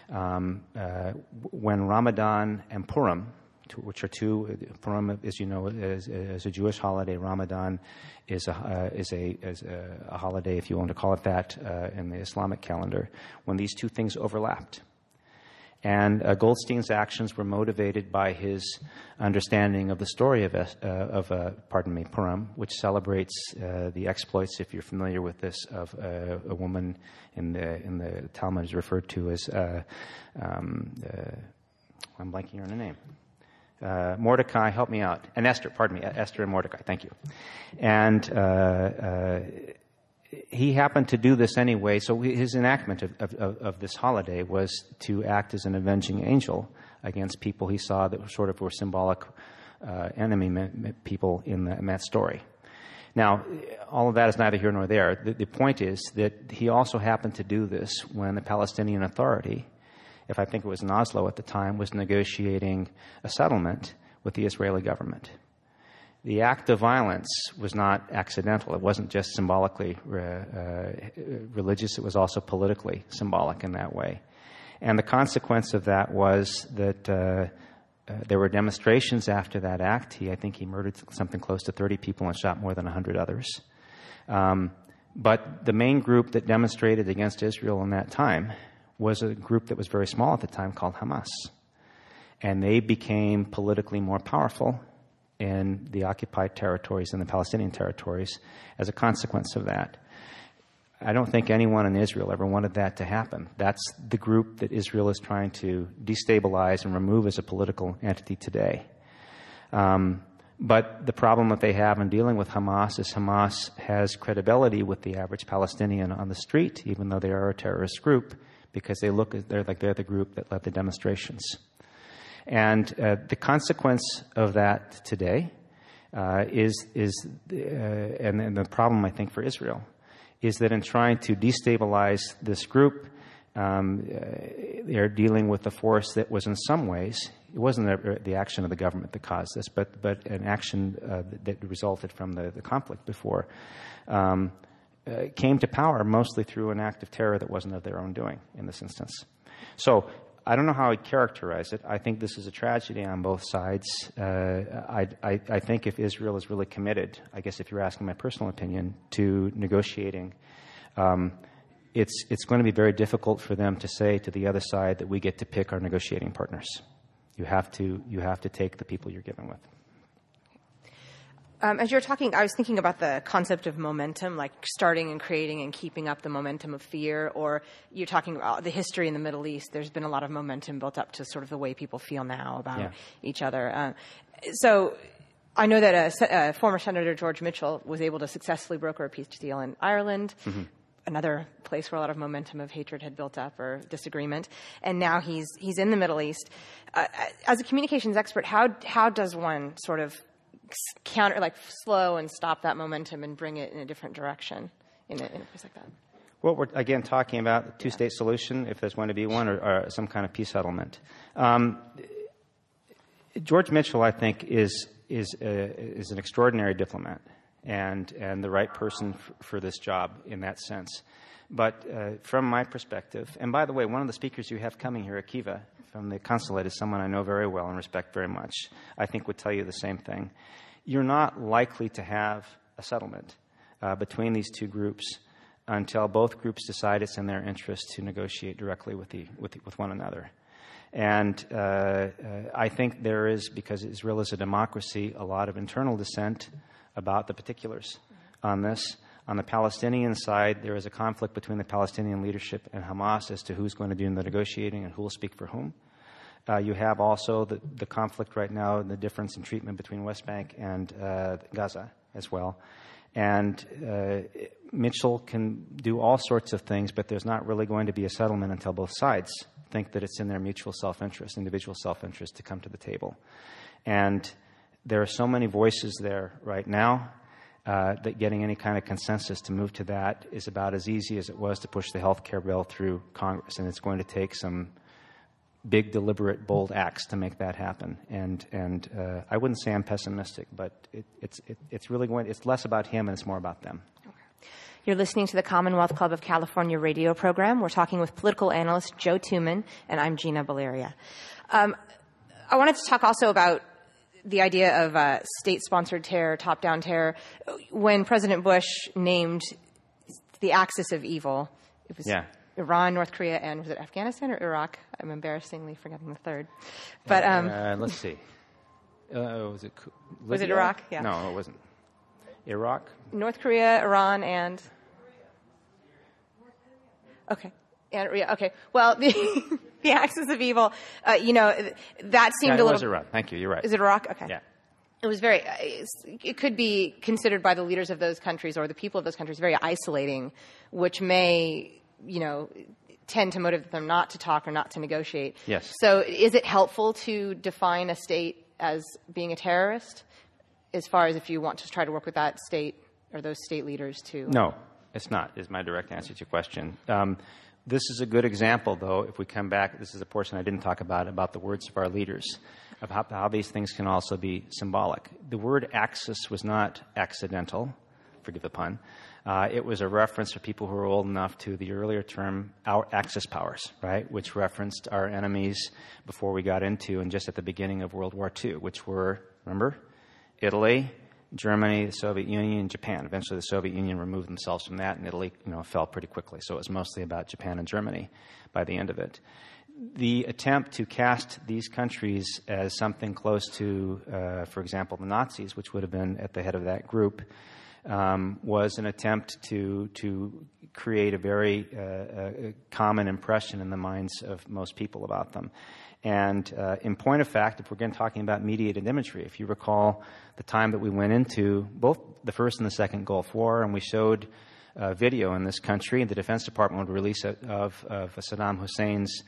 when Ramadan and Purim, which are two, Purim, as you know, is a Jewish holiday. Ramadan is a holiday, if you want to call it that, in the Islamic calendar, when these two things overlapped. And Goldstein's actions were motivated by his understanding of the story of Purim, which celebrates the exploits, if you're familiar with this, of a woman in the Talmud is referred to as I'm blanking on her name. Mordecai, help me out. And Esther, Esther and Mordecai. Thank you. And he happened to do this anyway, so his enactment of this holiday was to act as an avenging angel against people he saw that sort of were symbolic enemy people in that story. Now, all of that is neither here nor there. The point is that he also happened to do this when the Palestinian Authority, if I think it was in Oslo at the time, was negotiating a settlement with the Israeli government. The act of violence was not accidental. It wasn't just symbolically religious. It was also politically symbolic in that way. And the consequence of that was that there were demonstrations after that act. I think he murdered something close to 30 people and shot more than 100 others. But the main group that demonstrated against Israel in that time was a group that was very small at the time called Hamas. And they became politically more powerful in the occupied territories and the Palestinian territories as a consequence of that. I don't think anyone in Israel ever wanted that to happen. That's the group that Israel is trying to destabilize and remove as a political entity today. But the problem that they have in dealing with Hamas is Hamas has credibility with the average Palestinian on the street, even though they are a terrorist group, because they're the group that led the demonstrations. And the consequence of that today is the problem, I think, for Israel, is that in trying to destabilize this group, they're dealing with a force that was in some ways, it wasn't the action of the government that caused this, but an action that resulted from the conflict before, came to power mostly through an act of terror that wasn't of their own doing in this instance. So I don't know how I'd characterize it. I think this is a tragedy on both sides. I think if Israel is really committed, I guess if you're asking my personal opinion, to negotiating, it's going to be very difficult for them to say to the other side that we get to pick our negotiating partners. You have to take the people you're given with. As you were talking, I was thinking about the concept of momentum, like starting and creating and keeping up the momentum of fear, or you're talking about the history in the Middle East. There's been a lot of momentum built up to sort of the way people feel now about each other. So I know that former Senator George Mitchell was able to successfully broker a peace deal in Ireland, another place where a lot of momentum of hatred had built up or disagreement, and now he's in the Middle East. As a communications expert, how does one sort of counter, like slow and stop that momentum and bring it in a different direction in a place like that? Well, we're again talking about a two-state solution, if there's going to be one, or some kind of peace settlement. George Mitchell, I think, is an extraordinary diplomat and the right person for this job in that sense. But from my perspective, and by the way, one of the speakers you have coming here, Akiva, from the consulate, is someone I know very well and respect very much, I think would tell you the same thing. You're not likely to have a settlement between these two groups until both groups decide it's in their interest to negotiate directly with one another. And I think there is, because Israel is a democracy, a lot of internal dissent about the particulars on this. On the Palestinian side, there is a conflict between the Palestinian leadership and Hamas as to who's going to do the negotiating and who will speak for whom. You have also the conflict right now, the difference in treatment between West Bank and Gaza as well. And Mitchell can do all sorts of things, but there's not really going to be a settlement until both sides think that it's in their mutual self-interest, individual self-interest, to come to the table. And there are so many voices there right now that getting any kind of consensus to move to that is about as easy as it was to push the health care bill through Congress. And it's going to take some big, deliberate, bold acts to make that happen. And I wouldn't say I'm pessimistic, but it's really going. It's less about him and it's more about them. Okay. You're listening to the Commonwealth Club of California radio program. We're talking with political analyst Joe Tuman, and I'm Gina Valeria. I wanted to talk also about the idea of state-sponsored terror, top-down terror. When President Bush named the axis of evil, it was Iran, North Korea, and was it Afghanistan or Iraq? I'm embarrassingly forgetting the third. But let's see. Was it Libya? Was it Iraq? Yeah. No, it wasn't. Iraq? North Korea, Iran, and... Okay. And, okay. Well, the axis of evil, that seemed a little... it was Iraq. Thank you. You're right. Is it Iraq? Okay. Yeah. It was very... It could be considered by the leaders of those countries or the people of those countries very isolating, which may, tend to motivate them not to talk or not to negotiate. Yes. So is it helpful to define a state as being a terrorist, as far as if you want to try to work with that state or those state leaders to... No, it's not, is my direct answer to your question. This is a good example, though, if we come back, this is a portion I didn't talk about the words of our leaders, of how these things can also be symbolic. The word axis was not accidental, forgive the pun. It was a reference for people who are old enough to the earlier term, our Axis powers, right, which referenced our enemies before we got into and just at the beginning of World War II, which were, remember, Italy, Germany, the Soviet Union, and Japan. Eventually, the Soviet Union removed themselves from that, and Italy, fell pretty quickly. So it was mostly about Japan and Germany by the end of it. The attempt to cast these countries as something close to, for example, the Nazis, which would have been at the head of that group, was an attempt to create a very common impression in the minds of most people about them. And in point of fact, if we're again talking about mediated imagery, if you recall the time that we went into both the first and the second Gulf War, and we showed video in this country, the Defense Department would release of Saddam Hussein's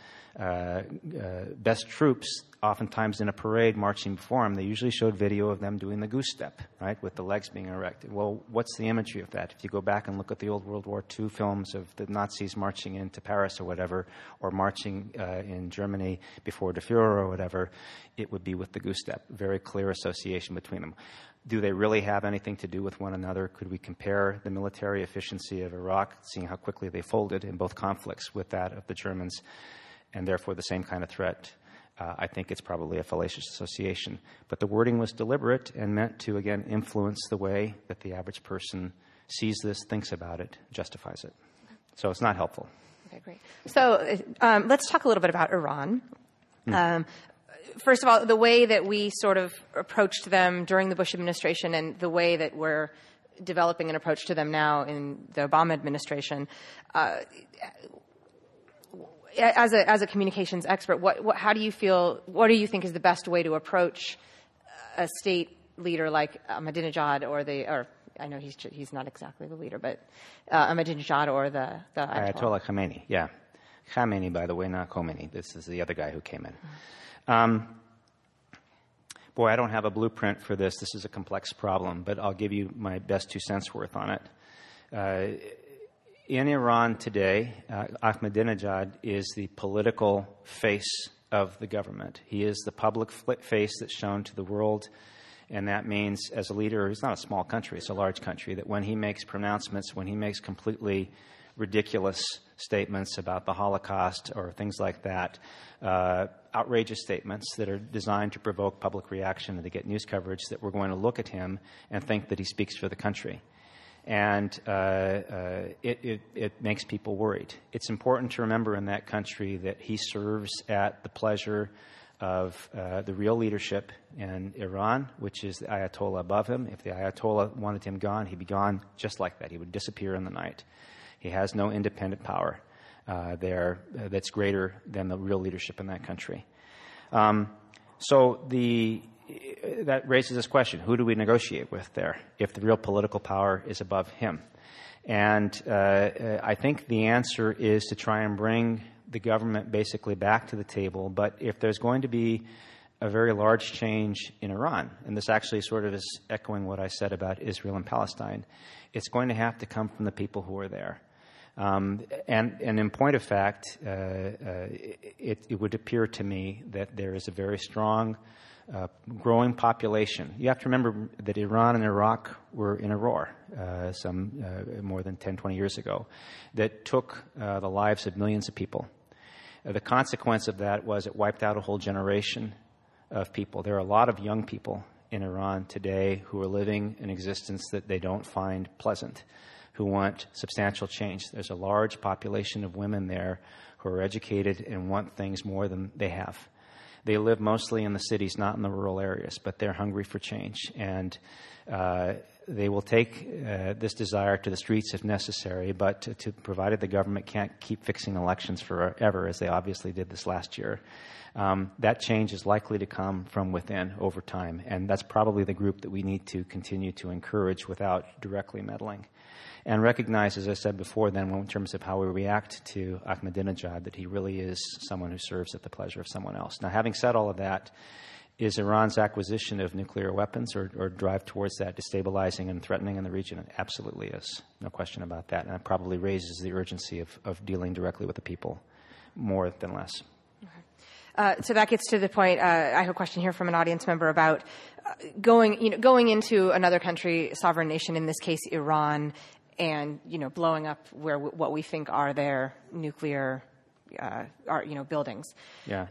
best troops, oftentimes in a parade marching before him. They usually showed video of them doing the goose step, right, with the legs being erected. Well, what's the imagery of that? If you go back and look at the old World War II films of the Nazis marching into Paris or whatever, or marching in Germany before the Führer or whatever, it would be with the goose step. Very clear association between them. Do they really have anything to do with one another? Could we compare the military efficiency of Iraq, seeing how quickly they folded in both conflicts, with that of the Germans, and therefore the same kind of threat? I think it's probably a fallacious association. But the wording was deliberate and meant to, again, influence the way that the average person sees this, thinks about it, justifies it. So it's not helpful. Okay, great. So let's talk a little bit about Iran. First of all, the way that we sort of approached them during the Bush administration and the way that we're developing an approach to them now in the Obama administration, as a communications expert, how do you feel? What do you think is the best way to approach a state leader like Ahmadinejad, or I know he's not exactly the leader, but Ahmadinejad or the Ayatollah Khamenei? Yeah, Khamenei, by the way, not Khomeini. This is the other guy who came in. Boy, I don't have a blueprint for this. This is a complex problem, but I'll give you my best 2 cents worth on it. In Iran today, Ahmadinejad is the political face of the government. He is the public face that's shown to the world, and that means as a leader, he's not a small country, it's a large country, that when he makes pronouncements, when he makes completely ridiculous statements about the Holocaust or things like that, outrageous statements that are designed to provoke public reaction and to get news coverage, that we're going to look at him and think that he speaks for the country. And it makes people worried. It's important to remember in that country that he serves at the pleasure of the real leadership in Iran, which is the Ayatollah above him. If the Ayatollah wanted him gone, he'd be gone just like that. He would disappear in the night. He has no independent power there that's greater than the real leadership in that country. That raises this question: who do we negotiate with there if the real political power is above him? And I think the answer is to try and bring the government basically back to the table. But if there's going to be a very large change in Iran, and this actually sort of is echoing what I said about Israel and Palestine, it's going to have to come from the people who are there. And in point of fact, it would appear to me that there is a very strong growing population. You have to remember that Iran and Iraq were in a war more than 10, 20 years ago that took the lives of millions of people. The consequence of that was it wiped out a whole generation of people. There are a lot of young people in Iran today who are living an existence that they don't find pleasant, who want substantial change. There's a large population of women there who are educated and want things more than they have. They live mostly in the cities, not in the rural areas, but they're hungry for change. And they will take this desire to the streets if necessary, but provided the government can't keep fixing elections forever, as they obviously did this last year, that change is likely to come from within over time. And that's probably the group that we need to continue to encourage without directly meddling. And recognize, as I said before, then, in terms of how we react to Ahmadinejad, that he really is someone who serves at the pleasure of someone else. Now, having said all of that, is Iran's acquisition of nuclear weapons or drive towards that destabilizing and threatening in the region? It absolutely is. No question about that. And it probably raises the urgency of dealing directly with the people more than less. So that gets to the point. I have a question here from an audience member about going into another country, sovereign nation, in this case Iran, and blowing up what we think are their nuclear buildings. Yeah.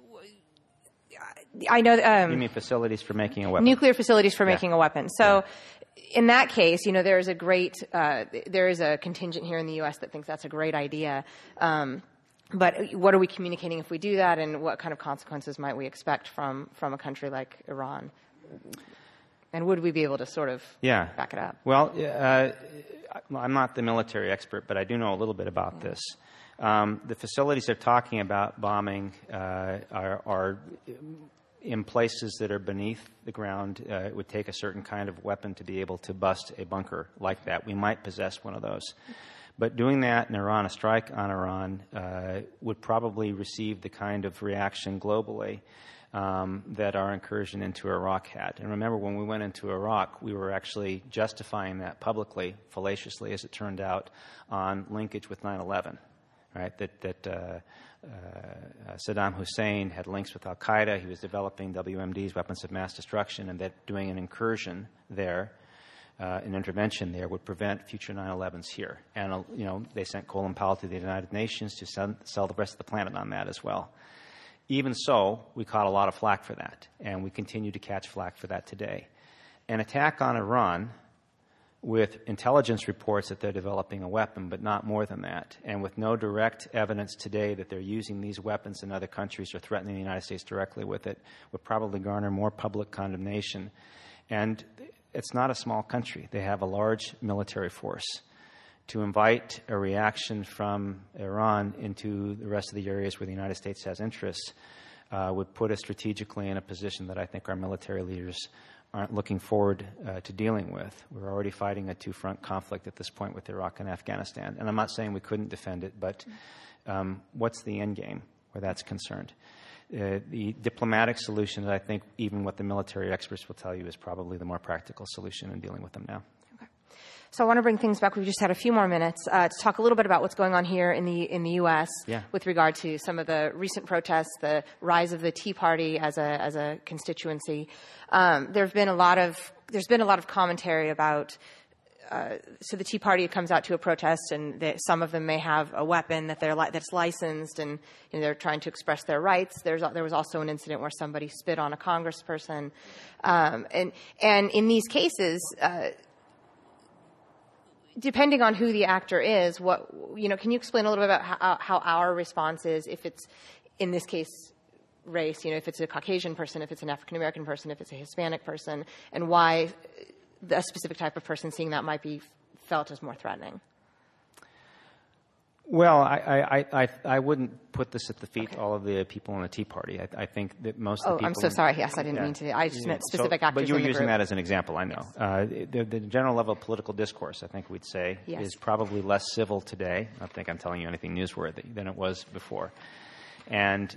I know. You mean facilities for making a weapon? Nuclear facilities for making a weapon. So, in that case, there is a contingent here in the U.S. that thinks that's a great idea. But what are we communicating if we do that, and what kind of consequences might we expect from a country like Iran? And would we be able to sort of back it up? Well, I'm not the military expert, but I do know a little bit about this. The facilities they're talking about bombing are in places that are beneath the ground. It would take a certain kind of weapon to be able to bust a bunker like that. We might possess one of those. But doing that in Iran, a strike on Iran, would probably receive the kind of reaction globally that our incursion into Iraq had. And remember, when we went into Iraq, we were actually justifying that publicly, fallaciously, as it turned out, on linkage with 9/11. Right, that Saddam Hussein had links with al-Qaeda. He was developing WMDs, weapons of mass destruction, and that doing an incursion there, an intervention there, would prevent future 9/11s here. And they sent Colin Powell to the United Nations to sell the rest of the planet on that as well. Even so, we caught a lot of flack for that, and we continue to catch flack for that today. An attack on Iran, with intelligence reports that they're developing a weapon, but not more than that, and with no direct evidence today that they're using these weapons in other countries or threatening the United States directly with it, would probably garner more public condemnation. And it's not a small country. They have a large military force. To invite a reaction from Iran into the rest of the areas where the United States has interests would put us strategically in a position that I think our military leaders aren't looking forward to dealing with. We're already fighting a two-front conflict at this point with Iraq and Afghanistan. And I'm not saying we couldn't defend it, but what's the end game where that's concerned? The diplomatic solution that I think even what the military experts will tell you is probably the more practical solution in dealing with them now. So I want to bring things back. We've just had a few more minutes to talk a little bit about what's going on here in the U.S. With regard to some of the recent protests, the rise of the Tea Party as a constituency. There's been a lot of commentary about. So the Tea Party comes out to a protest, and some of them may have a weapon that's licensed, and they're trying to express their rights. There was also an incident where somebody spit on a congressperson, and in these cases. Depending on who the actor is, can you explain a little bit about how our response is if it's, in this case, race, if it's a Caucasian person, if it's an African-American person, if it's a Hispanic person, and why a specific type of person seeing that might be felt as more threatening? Well, I wouldn't put this at the feet of all of the people in the Tea Party. I think that most of the people... I'm so sorry. Yes, I didn't mean to. I just meant specific actors But you were in the using group. that as an example, I know. The general level of political discourse, I think we'd say, is probably less civil today. I don't think I'm telling you anything newsworthy than it was before. And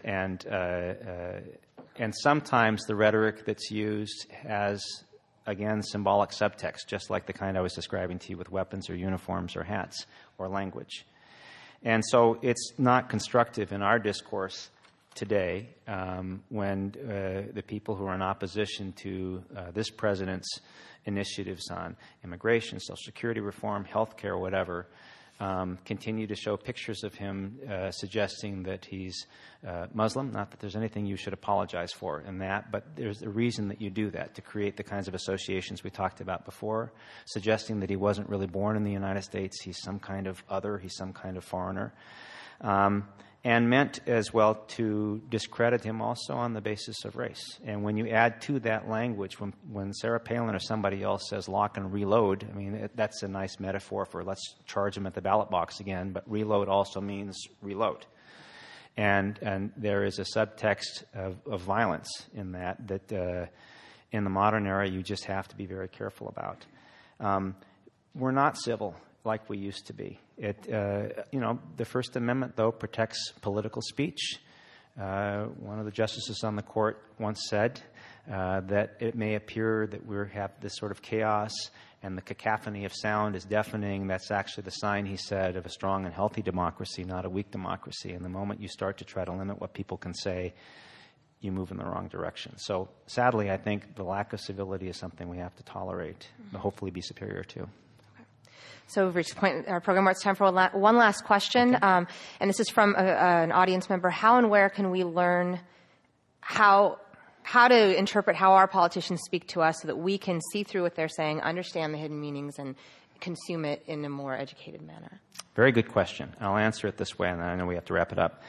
sometimes the rhetoric that's used has, again, symbolic subtext, just like the kind I was describing to you with weapons or uniforms or hats or language. And so it's not constructive in our discourse today when the people who are in opposition to this president's initiatives on immigration, Social Security reform, health care, whatever, continue to show pictures of him suggesting that he's Muslim. Not that there's anything you should apologize for in that, but there's a reason that you do that, to create the kinds of associations we talked about before, suggesting that he wasn't really born in the United States, he's some kind of other, he's some kind of foreigner. And meant as well to discredit him also on the basis of race. And when you add to that language, when Sarah Palin or somebody else says lock and reload, I mean, that's a nice metaphor for let's charge him at the ballot box again, but reload also means reload. And there is a subtext of violence in that in the modern era you just have to be very careful about. We're not civil like we used to be. The First Amendment, though, protects political speech. One of the justices on the court once said that it may appear that we have this sort of chaos and the cacophony of sound is deafening. That's actually the sign, he said, of a strong and healthy democracy, not a weak democracy. And the moment you start to try to limit what people can say, you move in the wrong direction. So sadly, I think the lack of civility is something we have to tolerate, but hopefully be superior to. So we've reached the point in our program where it's time for one last question. Okay. And this is from an audience member. How and where can we learn how to interpret how our politicians speak to us so that we can see through what they're saying, understand the hidden meanings, and consume it in a more educated manner? Very good question. I'll answer it this way, and I know we have to wrap it up.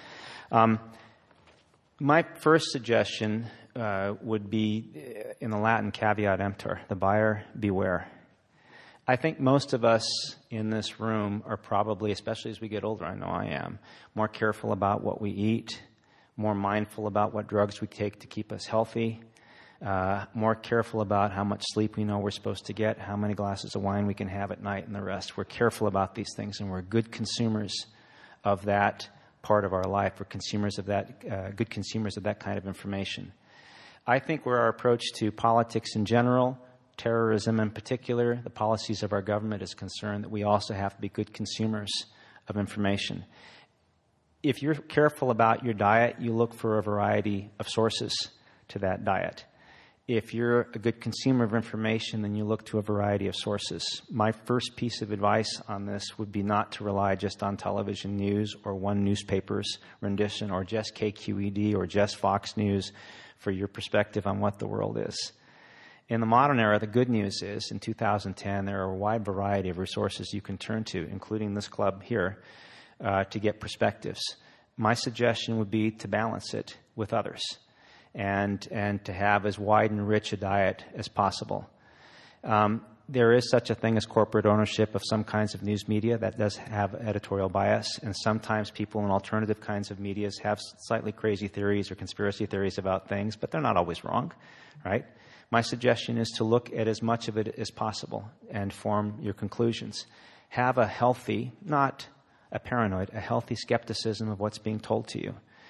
My first suggestion would be in the Latin caveat emptor, the buyer beware. I think most of us in this room are probably, especially as we get older, I know I am, more careful about what we eat, more mindful about what drugs we take to keep us healthy, more careful about how much sleep we know we're supposed to get, how many glasses of wine we can have at night, and the rest. We're careful about these things, and we're good consumers of that part of our life. We're consumers of that, good consumers of that kind of information. I think where our approach to politics in general, terrorism in particular, the policies of our government is concerned, that we also have to be good consumers of information. If you're careful about your diet, you look for a variety of sources to that diet. If you're a good consumer of information, then you look to a variety of sources. My first piece of advice on this would be not to rely just on television news or one newspaper's rendition or just KQED or just Fox News for your perspective on what the world is. In the modern era, the good news is, in 2010, there are a wide variety of resources you can turn to, including this club here, to get perspectives. My suggestion would be to balance it with others and to have as wide and rich a diet as possible. There is such a thing as corporate ownership of some kinds of news media that does have editorial bias, and sometimes people in alternative kinds of media have slightly crazy theories or conspiracy theories about things, but they're not always wrong, right? My suggestion is to look at as much of it as possible and form your conclusions. Have a healthy, not a paranoid, a healthy skepticism of what's being told to you.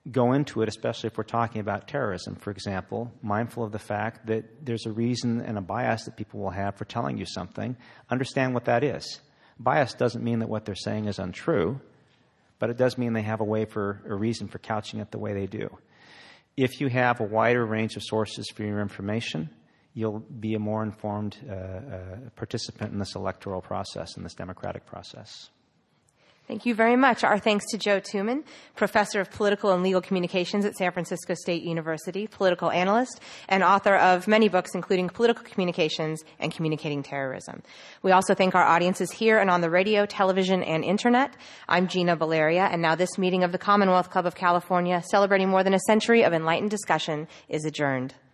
go into it, especially if we're talking about terrorism, for example, mindful of the fact that there's a reason and a bias that people will have for telling you something. Understand what that is. Bias doesn't mean that what they're saying is untrue, but it does mean they have a reason for couching it the way they do. If you have a wider range of sources for your information, you'll be a more informed participant in this electoral process, in this democratic process. Thank you very much. Our thanks to Joe Tuman, Professor of Political and Legal Communications at San Francisco State University, political analyst, and author of many books, including Political Communications and Communicating Terrorism. We also thank our audiences here and on the radio, television, and internet. I'm Gina Valeria, and now this meeting of the Commonwealth Club of California, celebrating more than a century of enlightened discussion, is adjourned.